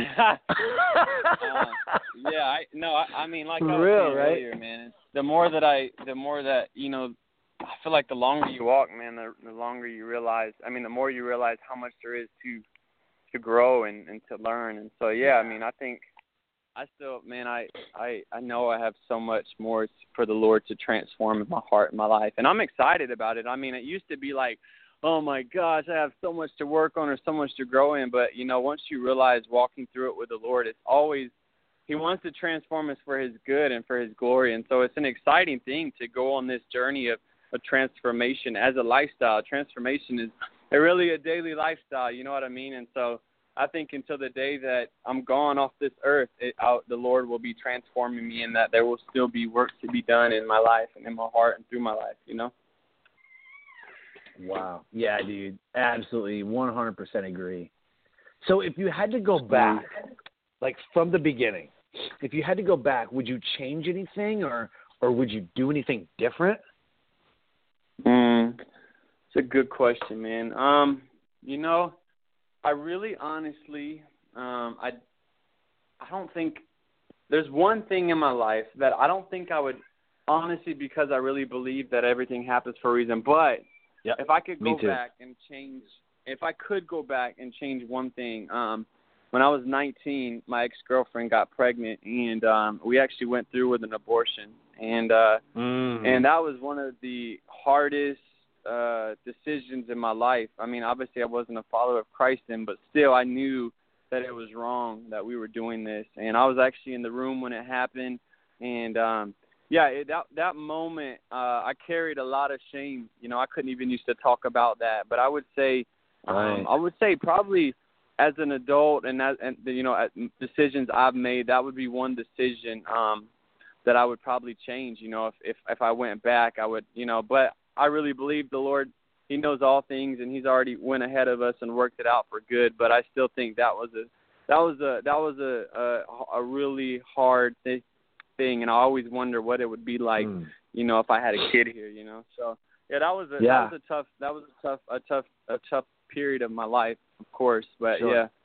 [SPEAKER 5] yeah, I no, I, I mean, like I was
[SPEAKER 3] real,
[SPEAKER 5] saying
[SPEAKER 3] right?
[SPEAKER 5] earlier, man. The more that I, the more that you know, I feel like the longer you walk, man, the, the longer you realize. I mean, the more you realize how much there is to, to grow and, and to learn. And so, yeah, I mean, I think. I still, man, I, I, I know I have so much more for the Lord to transform in my heart and my life. And I'm excited about it. I mean, it used to be like, oh, my gosh, I have so much to work on or so much to grow in. But, you know, once you realize walking through it with the Lord, it's always, he wants to transform us for his good and for his glory. And so it's an exciting thing to go on this journey of, of transformation as a lifestyle. Transformation is a really a daily lifestyle, you know what I mean? And so I think until the day that I'm gone off this earth, it, I'll, the Lord will be transforming me, and that there will still be work to be done in my life and in my heart and through my life, you know?
[SPEAKER 3] Wow. Yeah, dude. Absolutely. one hundred percent agree. So if you had to go back, like from the beginning, if you had to go back, would you change anything or, or would you do anything different?
[SPEAKER 5] Mm, it's a good question, man. Um, you know, I really honestly, um, I, I don't think there's one thing in my life that I don't think I would, honestly, because I really believe that everything happens for a reason. But yep, if I could go back and change, if I could go back and change one thing, um, when I was nineteen, my ex-girlfriend got pregnant, and um, we actually went through with an abortion, and uh, mm. and that was one of the hardest uh decisions in my life. I mean, obviously I wasn't a follower of Christ then, but still I knew that it was wrong that we were doing this. And I was actually in the room when it happened, and um yeah, it, that that moment uh I carried a lot of shame. You know, I couldn't even used to talk about that, but I would say um right. I would say probably as an adult and as and you know decisions I've made, that would be one decision. Um that I would probably change. You know, if, if if I went back, I would, you know. But I really believe the Lord, He knows all things, and He's already went ahead of us and worked it out for good. But I still think that was a that was a that was a a, a really hard th- thing, and I always wonder what it would be like, mm. you know, if I had a kid here. You know, so yeah, that was a
[SPEAKER 3] yeah.
[SPEAKER 5] that was a tough that was a tough a tough a tough period of my life, of course. But
[SPEAKER 3] sure.
[SPEAKER 5] yeah.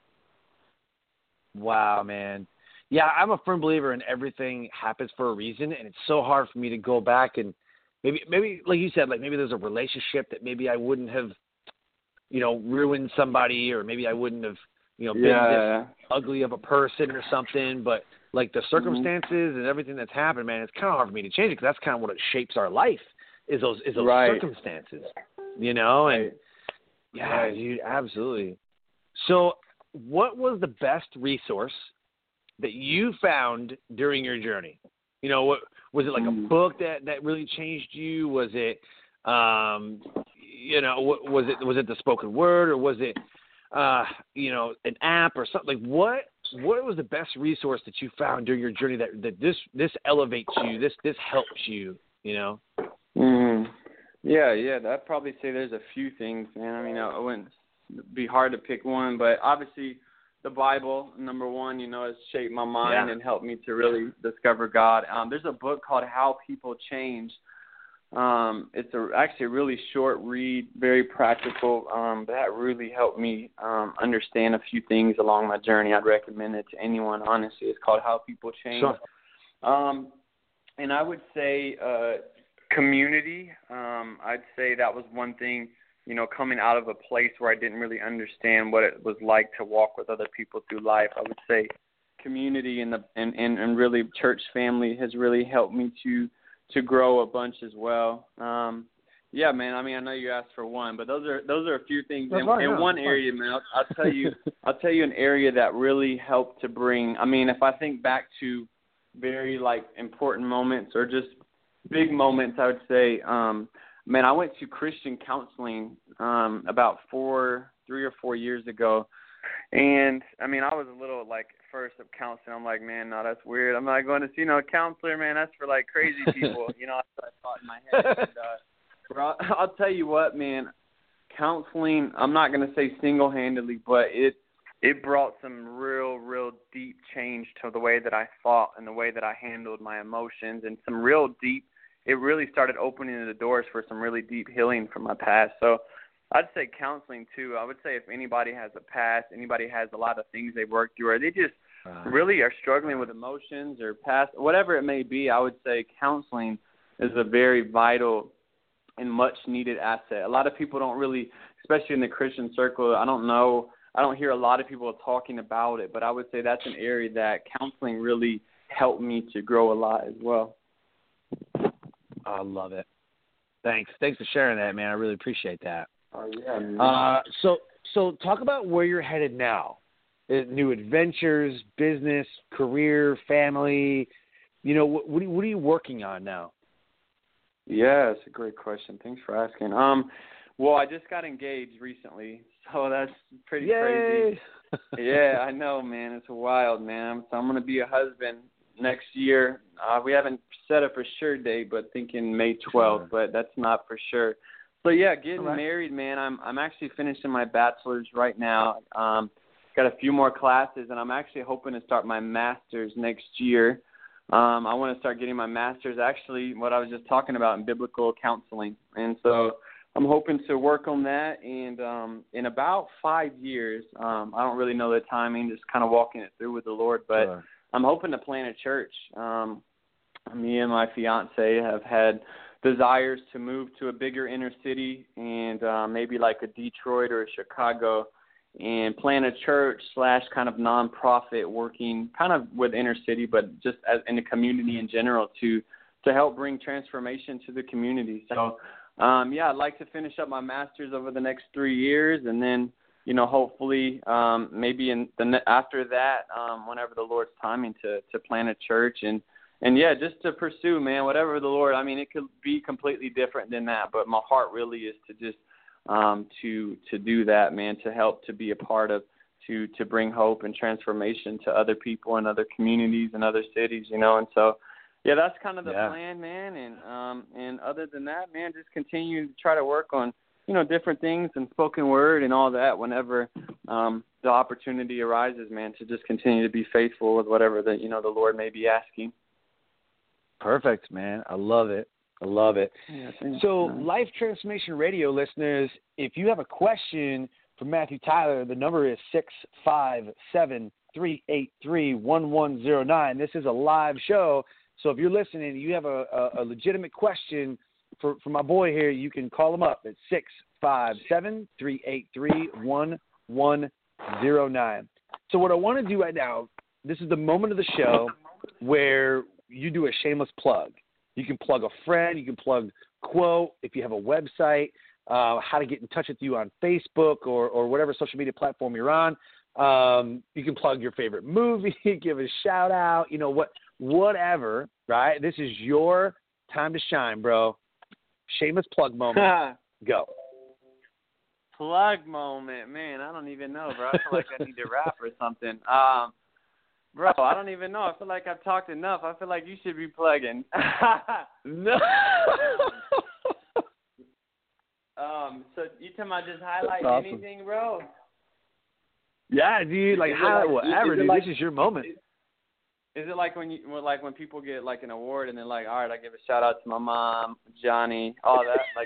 [SPEAKER 3] Wow, man. Yeah, I'm a firm believer in everything happens for a reason, and it's so hard for me to go back and maybe, maybe like you said, like maybe there's a relationship that maybe I wouldn't have, you know, ruined somebody, or maybe I wouldn't have, you know, been
[SPEAKER 5] yeah.
[SPEAKER 3] this ugly of a person or something. But like the circumstances mm-hmm. and everything that's happened, man, it's kind of hard for me to change it, because that's kind of what it shapes our life is those is those
[SPEAKER 5] right.
[SPEAKER 3] circumstances, you know. And
[SPEAKER 5] right.
[SPEAKER 3] yeah,
[SPEAKER 5] right.
[SPEAKER 3] dude, absolutely. So, what was the best resource that you found during your journey? You know, what was it, like a book that, that really changed you? Was it, um, you know, was it was it the spoken word, or was it, uh, you know, an app or something? Like, what what was the best resource that you found during your journey that, that this this elevates you, this this helps you? You know.
[SPEAKER 5] Mm-hmm. Yeah, yeah. I'd probably say there's a few things, man. I mean, it wouldn't be hard to pick one, but obviously the Bible, number one, you know, has shaped my mind
[SPEAKER 3] yeah.
[SPEAKER 5] and helped me to really discover God. Um, there's a book called How People Change. Um, it's a, actually a really short read, very practical. Um, that really helped me um, understand a few things along my journey. I'd recommend it to anyone, honestly. It's called How People Change.
[SPEAKER 3] Sure.
[SPEAKER 5] Um, and I would say uh, community. Um, I'd say that was one thing. You know, coming out of a place where I didn't really understand what it was like to walk with other people through life, I would say community and the and, and, and really church family has really helped me to to grow a bunch as well. Um, yeah, man. I mean, I know you asked for one, but those are those are a few things. In,
[SPEAKER 3] fine,
[SPEAKER 5] in
[SPEAKER 3] yeah,
[SPEAKER 5] one area, man, I'll, I'll tell you, I'll tell you an area that really helped to bring. I mean, if I think back to very like important moments or just big moments, I would say. Um, Man, I went to Christian counseling um, about four, three or four years ago, and I mean, I was a little like first of counseling. I'm like, man, no, that's weird. I'm not going to see no counselor, man. That's for like crazy people, you know. That's what I thought in my head. And, uh, bro, I'll tell you what, man, counseling. I'm not going to say single-handedly, but it it brought some real, real deep change to the way that I thought and the way that I handled my emotions, and some real deep. It really started opening the doors for some really deep healing from my past. So I'd say counseling too. I would say if anybody has a past, anybody has a lot of things they've worked through, or they just uh, really are struggling with emotions or past, whatever it may be, I would say counseling is a very vital and much needed asset. A lot of people don't really, especially in the Christian circle, I don't know, I don't hear a lot of people talking about it, but I would say that's an area that counseling really helped me to grow a lot as well.
[SPEAKER 3] I love it. Thanks. Thanks for sharing that, man. I really appreciate that.
[SPEAKER 5] Oh, yeah, man.
[SPEAKER 3] Uh, so, so talk about where you're headed now. New adventures, business, career, family. You know, what, what, are, what are you working on now?
[SPEAKER 5] Yeah, it's a great question. Thanks for asking. Um, well, I just got engaged recently, so that's pretty
[SPEAKER 3] Yay!
[SPEAKER 5] crazy. Yeah, I know, man. It's wild, man. So I'm going to be a husband next year. Uh, we haven't set a for sure date, but thinking May twelfth, sure. But that's not for sure. So yeah, getting right. married, man. I'm I'm actually finishing my bachelor's right now. Um, got a few more classes, and I'm actually hoping to start my master's next year. Um, I want to start getting my master's, actually, what I was just talking about in biblical counseling, and so I'm hoping to work on that. And um, in about five years, um, I don't really know the timing, just kind of walking it through with the Lord, but. Sure. I'm hoping to plant a church. Um, me and my fiance have had desires to move to a bigger inner city and uh, maybe like a Detroit or a Chicago and plant a church slash kind of nonprofit working kind of with inner city, but just as in the community in general to to help bring transformation to the community. So, um, yeah, I'd like to finish up my master's over the next three years and then you know, hopefully, um, maybe in the after that, um, whenever the Lord's timing to to plant a church and and yeah, just to pursue, man, whatever the Lord. I mean, it could be completely different than that, but my heart really is to just um, to to do that, man, to help, to be a part of, to to bring hope and transformation to other people and other communities and other cities, you know. And so, yeah, that's kind of the
[SPEAKER 3] yeah.
[SPEAKER 5] plan, man. And um, and other than that, man, just continue to try to work on, you know, different things and spoken word and all that whenever um, the opportunity arises, man, to just continue to be faithful with whatever the, you know, the Lord may be asking.
[SPEAKER 3] Perfect, man. I love it. I love it.
[SPEAKER 5] Yeah,
[SPEAKER 3] so, Life Transformation Radio listeners, if you have a question for Matthew Tyler, the number is six five seven, three eight three, one one zero nine. This is a live show, so if you're listening and you have a, a, a legitimate question for, for my boy here, you can call him up at six five seven, three eight three, one one zero nine. So what I want to do right now, this is the moment of the show where you do a shameless plug. You can plug a friend. You can plug Quote. If you have a website, uh, how to get in touch with you on Facebook or, or whatever social media platform you're on. Um, you can plug your favorite movie, give a shout out, you know, what, whatever, right? This is your time to shine, bro. Shameless plug moment. Go.
[SPEAKER 5] Plug moment. Man, I don't even know, bro. I feel like I need to rap or something. Um, Bro, I don't even know. I feel like I've talked enough. I feel like you should be plugging.
[SPEAKER 3] No.
[SPEAKER 5] um. So you talking about just highlight
[SPEAKER 3] awesome.
[SPEAKER 5] anything, bro?
[SPEAKER 3] Yeah, dude. Like highlight like, whatever, dude. Like, this is your moment.
[SPEAKER 5] Is it like when you, like when people get like an award and they're like, all right, I give a shout out to my mom, Johnny, all that, like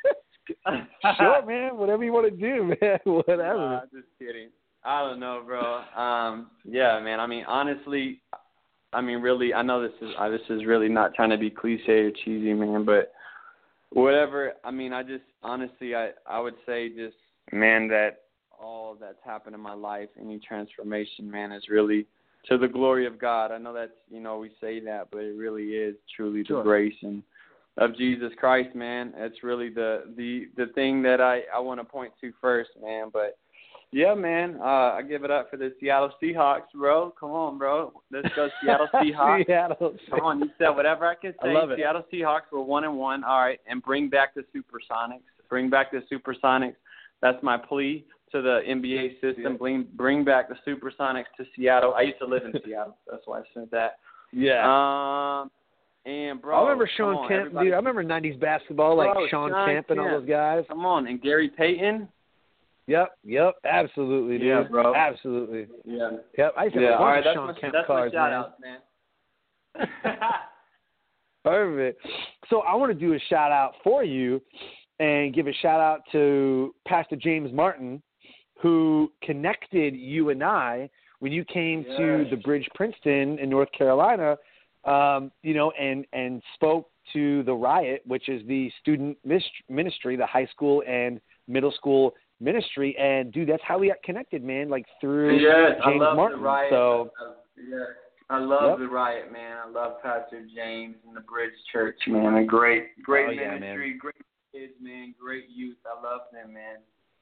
[SPEAKER 5] that?
[SPEAKER 3] Sure, man. Whatever you want to do, man. Whatever.
[SPEAKER 5] Nah, just kidding. I don't know, bro. Um, yeah, man. I mean, honestly, I mean, really, I know this is uh, this is really not trying to be cliche or cheesy, man, but whatever. I mean, I just honestly, I I would say just, man, that all that's happened in my life, any transformation, man, is really to the glory of God. I know that's, you know, we say that, but it really is truly
[SPEAKER 3] sure.
[SPEAKER 5] the grace and of Jesus Christ, man. It's really the the the thing that I I want to point to first, man, but. Yeah, man. Uh, I give it up for the Seattle Seahawks, bro. Come on, bro. Let's go Seattle Seahawks.
[SPEAKER 3] Seattle.
[SPEAKER 5] Come on, you said whatever I can say.
[SPEAKER 3] I love it.
[SPEAKER 5] Seattle Seahawks were one and one. All right, and bring back the Supersonics. Bring back the Supersonics. That's my plea to the N B A system.
[SPEAKER 3] Yeah.
[SPEAKER 5] Bring bring back the Supersonics to Seattle. I used to live in Seattle. That's why I said that.
[SPEAKER 3] Yeah.
[SPEAKER 5] Um. And bro,
[SPEAKER 3] I remember Sean
[SPEAKER 5] on,
[SPEAKER 3] Kemp,
[SPEAKER 5] everybody.
[SPEAKER 3] dude. I remember nineties basketball, like
[SPEAKER 5] bro,
[SPEAKER 3] Sean,
[SPEAKER 5] Sean
[SPEAKER 3] Kemp and
[SPEAKER 5] Kemp.
[SPEAKER 3] all those guys.
[SPEAKER 5] Come on, and Gary Payton.
[SPEAKER 3] Yep, yep, absolutely, dude.
[SPEAKER 5] Yeah, bro.
[SPEAKER 3] Absolutely.
[SPEAKER 5] Yeah.
[SPEAKER 3] Yep, I used to
[SPEAKER 5] yeah,
[SPEAKER 3] have a bunch
[SPEAKER 5] all right,
[SPEAKER 3] of
[SPEAKER 5] that's
[SPEAKER 3] Sean
[SPEAKER 5] my,
[SPEAKER 3] Kemp
[SPEAKER 5] that's
[SPEAKER 3] cards,
[SPEAKER 5] my shout
[SPEAKER 3] man.
[SPEAKER 5] outs, man.
[SPEAKER 3] Perfect. So I want to do a shout out for you and give a shout out to Pastor James Martin, who connected you and I when you came
[SPEAKER 5] yes.
[SPEAKER 3] to the Bridge Princeton in North Carolina, um, you know, and, and spoke to the Riot, which is the student ministry, the high school and middle school ministry. And, dude, that's how we got connected, man, like through
[SPEAKER 5] yes,
[SPEAKER 3] James
[SPEAKER 5] I love
[SPEAKER 3] Martin.
[SPEAKER 5] The Riot.
[SPEAKER 3] So,
[SPEAKER 5] I, yeah, I love
[SPEAKER 3] yep.
[SPEAKER 5] the Riot, man. I love Pastor James and the Bridge Church, man. A great, great
[SPEAKER 3] oh, yeah,
[SPEAKER 5] ministry,
[SPEAKER 3] man.
[SPEAKER 5] great kids, man. Great youth. I love them, man.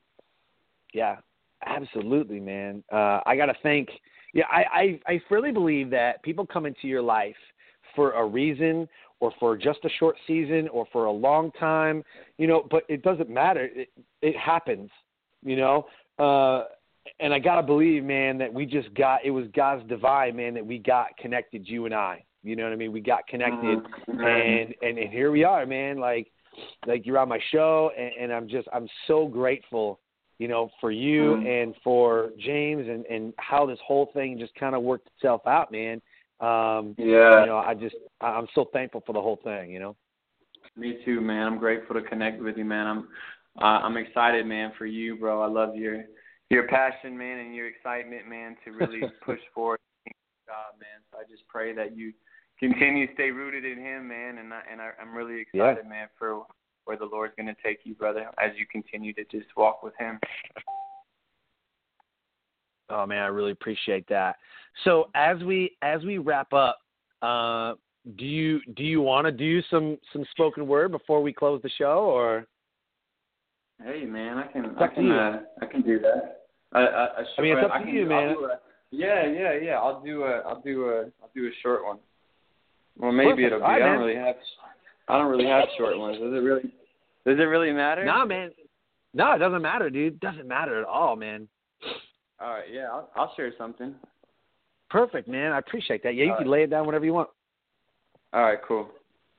[SPEAKER 3] Yeah, absolutely, man. Uh, I got to thank – yeah, I, I, I really believe that people come into your life for a reason or for just a short season or for a long time, you know, but it doesn't matter. It, it happens, you know. Uh, and I got to believe, man, that we just got – it was God's divine, man, that we got connected, you and I. You know what I mean? We got connected,
[SPEAKER 5] mm-hmm.
[SPEAKER 3] and, and and here we are, man. Like, like you're on my show, and, and I'm just – I'm so grateful, you know, for you
[SPEAKER 5] mm-hmm.
[SPEAKER 3] and for James and, and how this whole thing just kind of worked itself out, man. Um,
[SPEAKER 5] yeah.
[SPEAKER 3] You know, I just, I'm so thankful for the whole thing, you know.
[SPEAKER 5] Me too, man. I'm grateful to connect with you, man. I'm, uh, I'm excited, man, for you, bro. I love your, your passion, man, and your excitement, man, to really push forward, God, man. So I just pray that you continue to stay rooted in Him, man. And I, and I, I'm really excited,
[SPEAKER 3] yeah.
[SPEAKER 5] man, for where the Lord's going to take you, brother, as you continue to just walk with Him.
[SPEAKER 3] Oh man, I really appreciate that. So as we as we wrap up, uh, do you do you want to do some, some spoken word before we close the show, or?
[SPEAKER 5] Hey man, I can
[SPEAKER 3] It's
[SPEAKER 5] I
[SPEAKER 3] up to
[SPEAKER 5] can
[SPEAKER 3] you.
[SPEAKER 5] uh, I can do that. I, I, a short,
[SPEAKER 3] I mean, it's up to
[SPEAKER 5] I can,
[SPEAKER 3] you, man.
[SPEAKER 5] I'll do a, yeah, yeah, yeah. I'll do a I'll do a I'll do a short one. Well, maybe
[SPEAKER 3] Perfect.
[SPEAKER 5] it'll be.
[SPEAKER 3] All right,
[SPEAKER 5] I don't
[SPEAKER 3] man.
[SPEAKER 5] really have I don't really have short ones. Does it really? Does it really matter?
[SPEAKER 3] Nah, man. No, it doesn't matter, dude. It doesn't matter at all, man.
[SPEAKER 5] All right, yeah, I'll, I'll share something.
[SPEAKER 3] Perfect, man. I appreciate that. Yeah, you
[SPEAKER 5] All
[SPEAKER 3] can
[SPEAKER 5] right.
[SPEAKER 3] lay it down whenever you want.
[SPEAKER 5] All right, cool.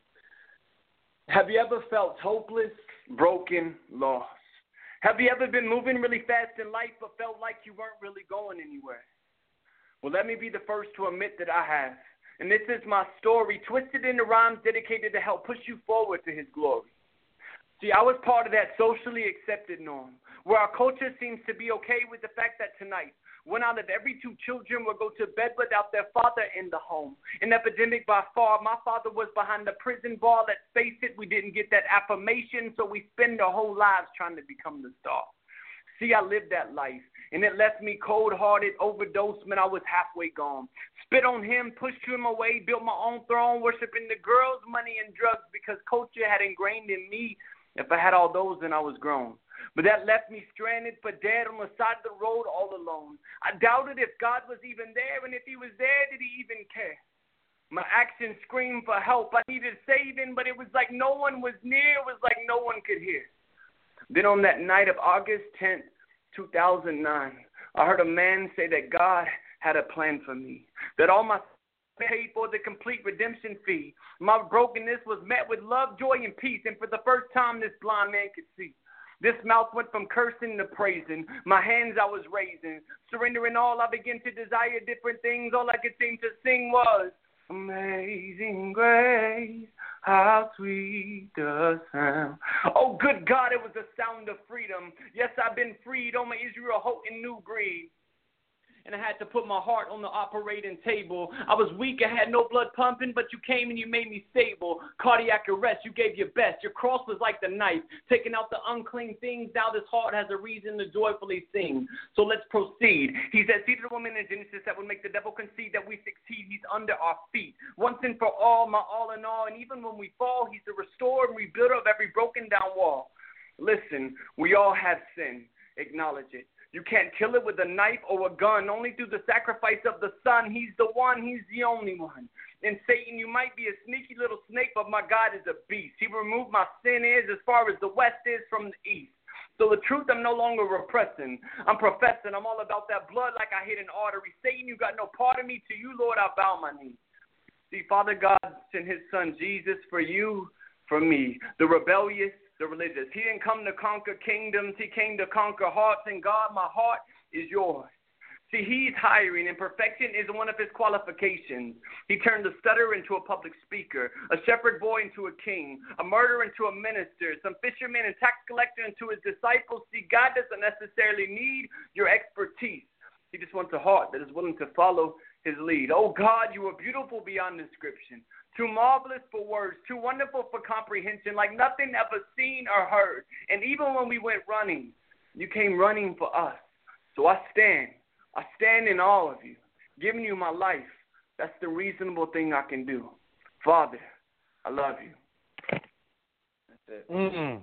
[SPEAKER 5] Have you ever felt hopeless, broken, lost? Have you ever been moving really fast in life but felt like you weren't really going anywhere? Well, let me be the first to admit that I have. And this is my story, twisted into rhymes dedicated to help push you forward to his glory. See, I was part of that socially accepted norm, where our culture seems to be okay with the fact that tonight, one out of every two children will go to bed without their father in the home. An epidemic by far. My father was behind the prison bar. Let's face it, we didn't get that affirmation, so we spend our whole lives trying to become the star. See, I lived that life, and it left me cold-hearted, overdosed when I was halfway gone. Spit on him, pushed him away, built my own throne, worshiping the girls, money, and drugs because culture had ingrained in me. If I had all those, then I was grown. But that left me stranded for dead on the side of the road all alone. I doubted if God was even there, and if he was there, did he even care? My actions screamed for help. I needed saving, but it was like no one was near. It was like no one could hear. Then on that night of August tenth, two thousand nine, I heard a man say that God had a plan for me, that all my paid for the complete redemption fee. My brokenness was met with love, joy, and peace, and for the first time this blind man could see. This mouth went from cursing to praising. My hands I was raising. Surrendering all, I began to desire different things. All I could seem to sing was, Amazing Grace, how sweet the sound. Oh, good God, it was the sound of freedom. Yes, I've been freed on my Israel hope and new breed. And I had to put my heart on the operating table. I was weak, I had no blood pumping, but you came and you made me stable. Cardiac arrest, you gave your best. Your cross was like the knife, taking out the unclean things. Now this heart has a reason to joyfully sing. So let's proceed. He said, see the woman in Genesis that would make the devil concede that we succeed. He's under our feet. Once and for all, my all in all. And even when we fall, he's the restorer and rebuilder of every broken down wall. Listen, we all have sin. Acknowledge it. You can't kill it with a knife or a gun, only through the sacrifice of the Son. He's the one, he's the only one. And Satan, you might be a sneaky little snake, but my God is a beast. He removed my sin is as far as the west is from the east. So the truth I'm no longer repressing. I'm professing. I'm all about that blood like I hit an artery. Satan, you got no part of me. To you, Lord, I bow my knee. See, Father God sent his son Jesus for you, for me, the rebellious, the religious. He didn't come to conquer kingdoms. He came to conquer hearts. And God, my heart is yours. See, he's hiring, and perfection is one of his qualifications. He turned a stutterer into a public speaker, a shepherd boy into a king, a murderer into a minister, some fisherman and tax collector into his disciples. See, God doesn't necessarily need your expertise. He just wants a heart that is willing to follow his lead. Oh, God, you are beautiful beyond description. Too marvelous for words, too wonderful for comprehension, like nothing ever seen or heard. And even when we went running, you came running for us. So I stand. I stand in awe of you, giving you my life. That's the reasonable thing I can do. Father, I love you. That's it.
[SPEAKER 3] Mm.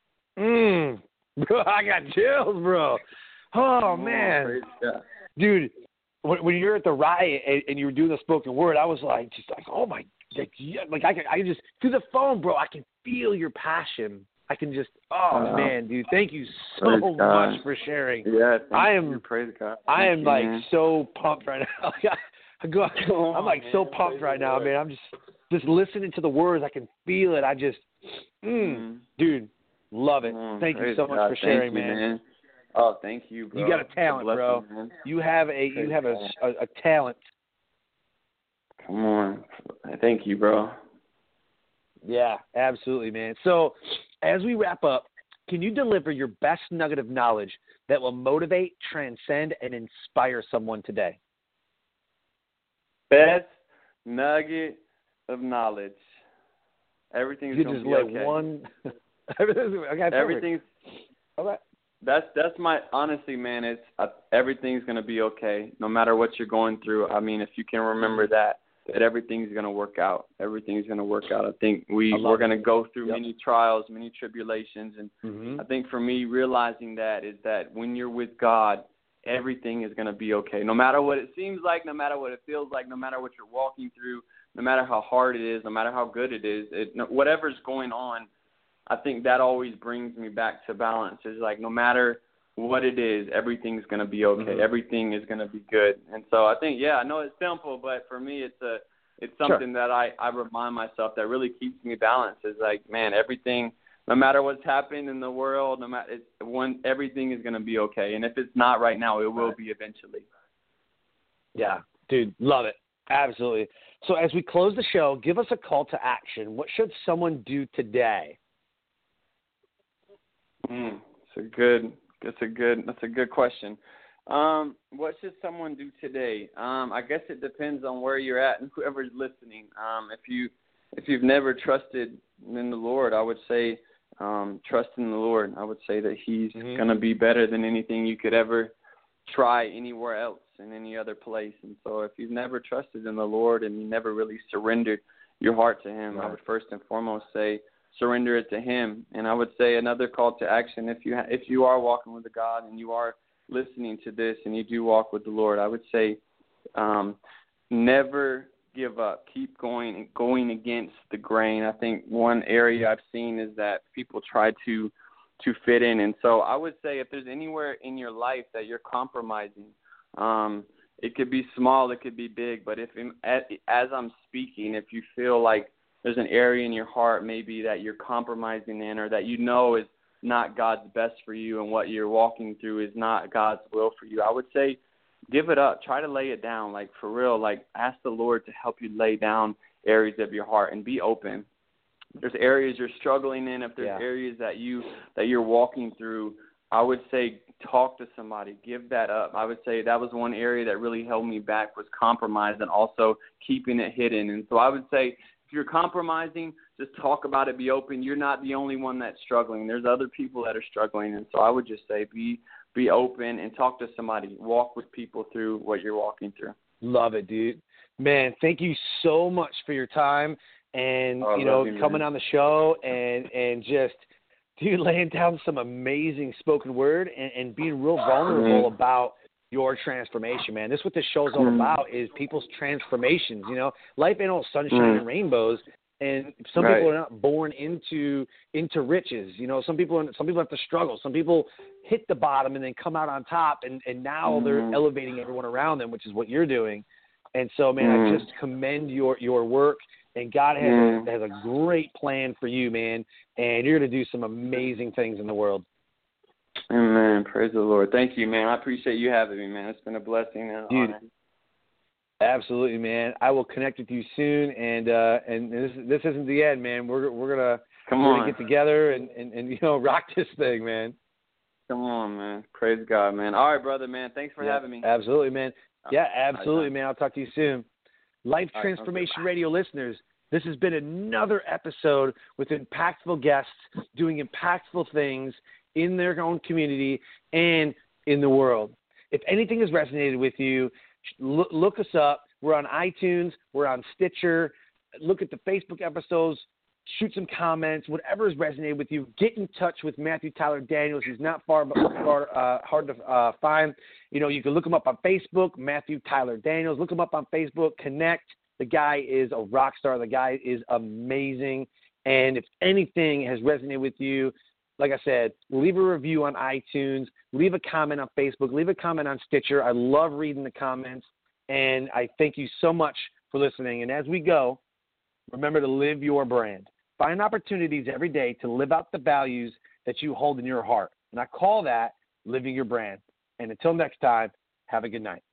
[SPEAKER 3] Mm. Bro, I got chills, bro. Oh, oh man. Dude, when, when you're at the riot and, and you were doing the spoken word, I was like, just like, oh my Like, yeah, like I can, I can just through the phone, bro. I can feel your passion. I can just, oh wow. man, dude, thank you so praise much God. for sharing.
[SPEAKER 5] Yeah,
[SPEAKER 3] I am.
[SPEAKER 5] You, praise God.
[SPEAKER 3] I
[SPEAKER 5] thank
[SPEAKER 3] am
[SPEAKER 5] you,
[SPEAKER 3] like
[SPEAKER 5] man.
[SPEAKER 3] so pumped right now. I go,
[SPEAKER 5] oh,
[SPEAKER 3] I'm like
[SPEAKER 5] man,
[SPEAKER 3] so pumped right now, man. I'm just, just listening to the words. I can feel it. I just, mm, mm. dude, love it.
[SPEAKER 5] Oh,
[SPEAKER 3] thank you so much
[SPEAKER 5] God.
[SPEAKER 3] for sharing,
[SPEAKER 5] you,
[SPEAKER 3] man.
[SPEAKER 5] man. Oh, thank you, bro.
[SPEAKER 3] You got a talent, bro.
[SPEAKER 5] You,
[SPEAKER 3] you have a, praise you have a, a, a talent.
[SPEAKER 5] Come on, thank you, bro.
[SPEAKER 3] Yeah, absolutely, man. So as we wrap up, can you deliver your best nugget of knowledge that will motivate, transcend, and inspire someone today?
[SPEAKER 5] Best nugget of knowledge. Everything's
[SPEAKER 3] you
[SPEAKER 5] gonna
[SPEAKER 3] just
[SPEAKER 5] be
[SPEAKER 3] let
[SPEAKER 5] okay.
[SPEAKER 3] one. Everything's okay,
[SPEAKER 5] Everything's.
[SPEAKER 3] Okay.
[SPEAKER 5] That's that's my honestly, man. It's uh, everything's gonna be okay, no matter what you're going through. I mean, if you can remember that. that everything's going to work out. Everything's going to work out. I think we, I we're going to go through yep. many trials, many tribulations. And
[SPEAKER 3] mm-hmm.
[SPEAKER 5] I think for me, realizing that is that when you're with God, everything is going to be okay. No matter what it seems like, no matter what it feels like, no matter what you're walking through, no matter how hard it is, no matter how good it is, it, no, whatever's going on, I think that always brings me back to balance. Is like no matter what it is, everything's going to be okay. Mm-hmm. Everything is going to be good. And so I think, yeah, I know it's simple, but for me, it's a it's something
[SPEAKER 3] sure.
[SPEAKER 5] that I, I remind myself that really keeps me balanced. Is like, man, everything, no matter what's happening in the world, no matter it's, when everything is going to be okay. And if it's not right now, it will be eventually.
[SPEAKER 3] Yeah, dude, love it. Absolutely. So as we close the show, give us a call to action. What should someone do today?
[SPEAKER 5] Mm, it's a good, that's a good, that's a good question. Um, what should someone do today? Um, I guess it depends on where you're at and whoever's listening. Um, if you, if you've never trusted in the Lord, I would say, um, trust in the Lord. I would say that He's mm-hmm. going to be better than anything you could ever try anywhere else in any other place. And so if you've never trusted in the Lord and you never really surrendered your heart to Him, right. I would first and foremost say, surrender it to Him. And I would say another call to action, if you ha- if you are walking with God and you are listening to this and you do walk with the Lord, I would say um, never give up. Keep going going against the grain. I think one area I've seen is that people try to to fit in. And so I would say if there's anywhere in your life that you're compromising, um, it could be small, it could be big, but if as I'm speaking, if you feel like there's an area in your heart maybe that you're compromising in, or that you know is not God's best for you and what you're walking through is not God's will for you, I would say give it up. Try to lay it down, like for real. Like ask the Lord to help you lay down areas of your heart and be open. If there's areas you're struggling in, if there's yeah. areas that, you, that you're walking through, I would say talk to somebody, give that up. I would say that was one area that really held me back, was compromise and also keeping it hidden. And so I would say if you're compromising, just talk about it, be open. You're not the only one that's struggling. There's other people that are struggling. And so I would just say be be open and talk to somebody. Walk with people through what you're walking through.
[SPEAKER 3] Love it, dude. Man, thank you so much for your time and, oh, you know, you, coming on the show and, and just, dude, laying down some amazing spoken word and, and being real vulnerable mm-hmm. about your transformation, man. This is what this show is all about, is people's transformations. You know, life ain't all sunshine mm. and rainbows, and some right. people are not born into into riches. You know, some people some people have to struggle. Some people hit the bottom and then come out on top, and, and now mm. they're elevating everyone around them, which is what you're doing. And so, man, mm. I just commend your your work, and God has mm. a, has a great plan for you, man, and you're going to do some amazing things in the world.
[SPEAKER 5] Amen. Praise the Lord. Thank you, man. I appreciate you having me, man. It's been a blessing and an
[SPEAKER 3] Dude,
[SPEAKER 5] honor.
[SPEAKER 3] Absolutely, man. I will connect with you soon, and uh, and this this isn't the end, man. We're we're gonna
[SPEAKER 5] Come
[SPEAKER 3] we're
[SPEAKER 5] on.
[SPEAKER 3] gonna get together and, and, and you know rock this thing, man.
[SPEAKER 5] Come on, man. Praise God, man. All right, brother, man. Thanks for
[SPEAKER 3] yeah,
[SPEAKER 5] having me.
[SPEAKER 3] Absolutely, man. Yeah, absolutely,
[SPEAKER 5] right,
[SPEAKER 3] man. I'll talk to you soon. Life
[SPEAKER 5] All
[SPEAKER 3] Transformation
[SPEAKER 5] right,
[SPEAKER 3] Radio listeners, this has been another episode with impactful guests doing impactful things in their own community and in the world. If anything has resonated with you, look, look us up. We're on iTunes. We're on Stitcher. Look at the Facebook episodes. Shoot some comments. Whatever has resonated with you, get in touch with Matthew Tyler Daniels. He's not far, but far, uh, hard to uh, find. You know, you can look him up on Facebook, Matthew Tyler Daniels. Look him up on Facebook. Connect. The guy is a rock star. The guy is amazing. And if anything has resonated with you, like I said, leave a review on iTunes, leave a comment on Facebook, leave a comment on Stitcher. I love reading the comments, and I thank you so much for listening. And as we go, remember to live your brand. Find opportunities every day to live out the values that you hold in your heart. And I call that living your brand. And until next time, have a good night.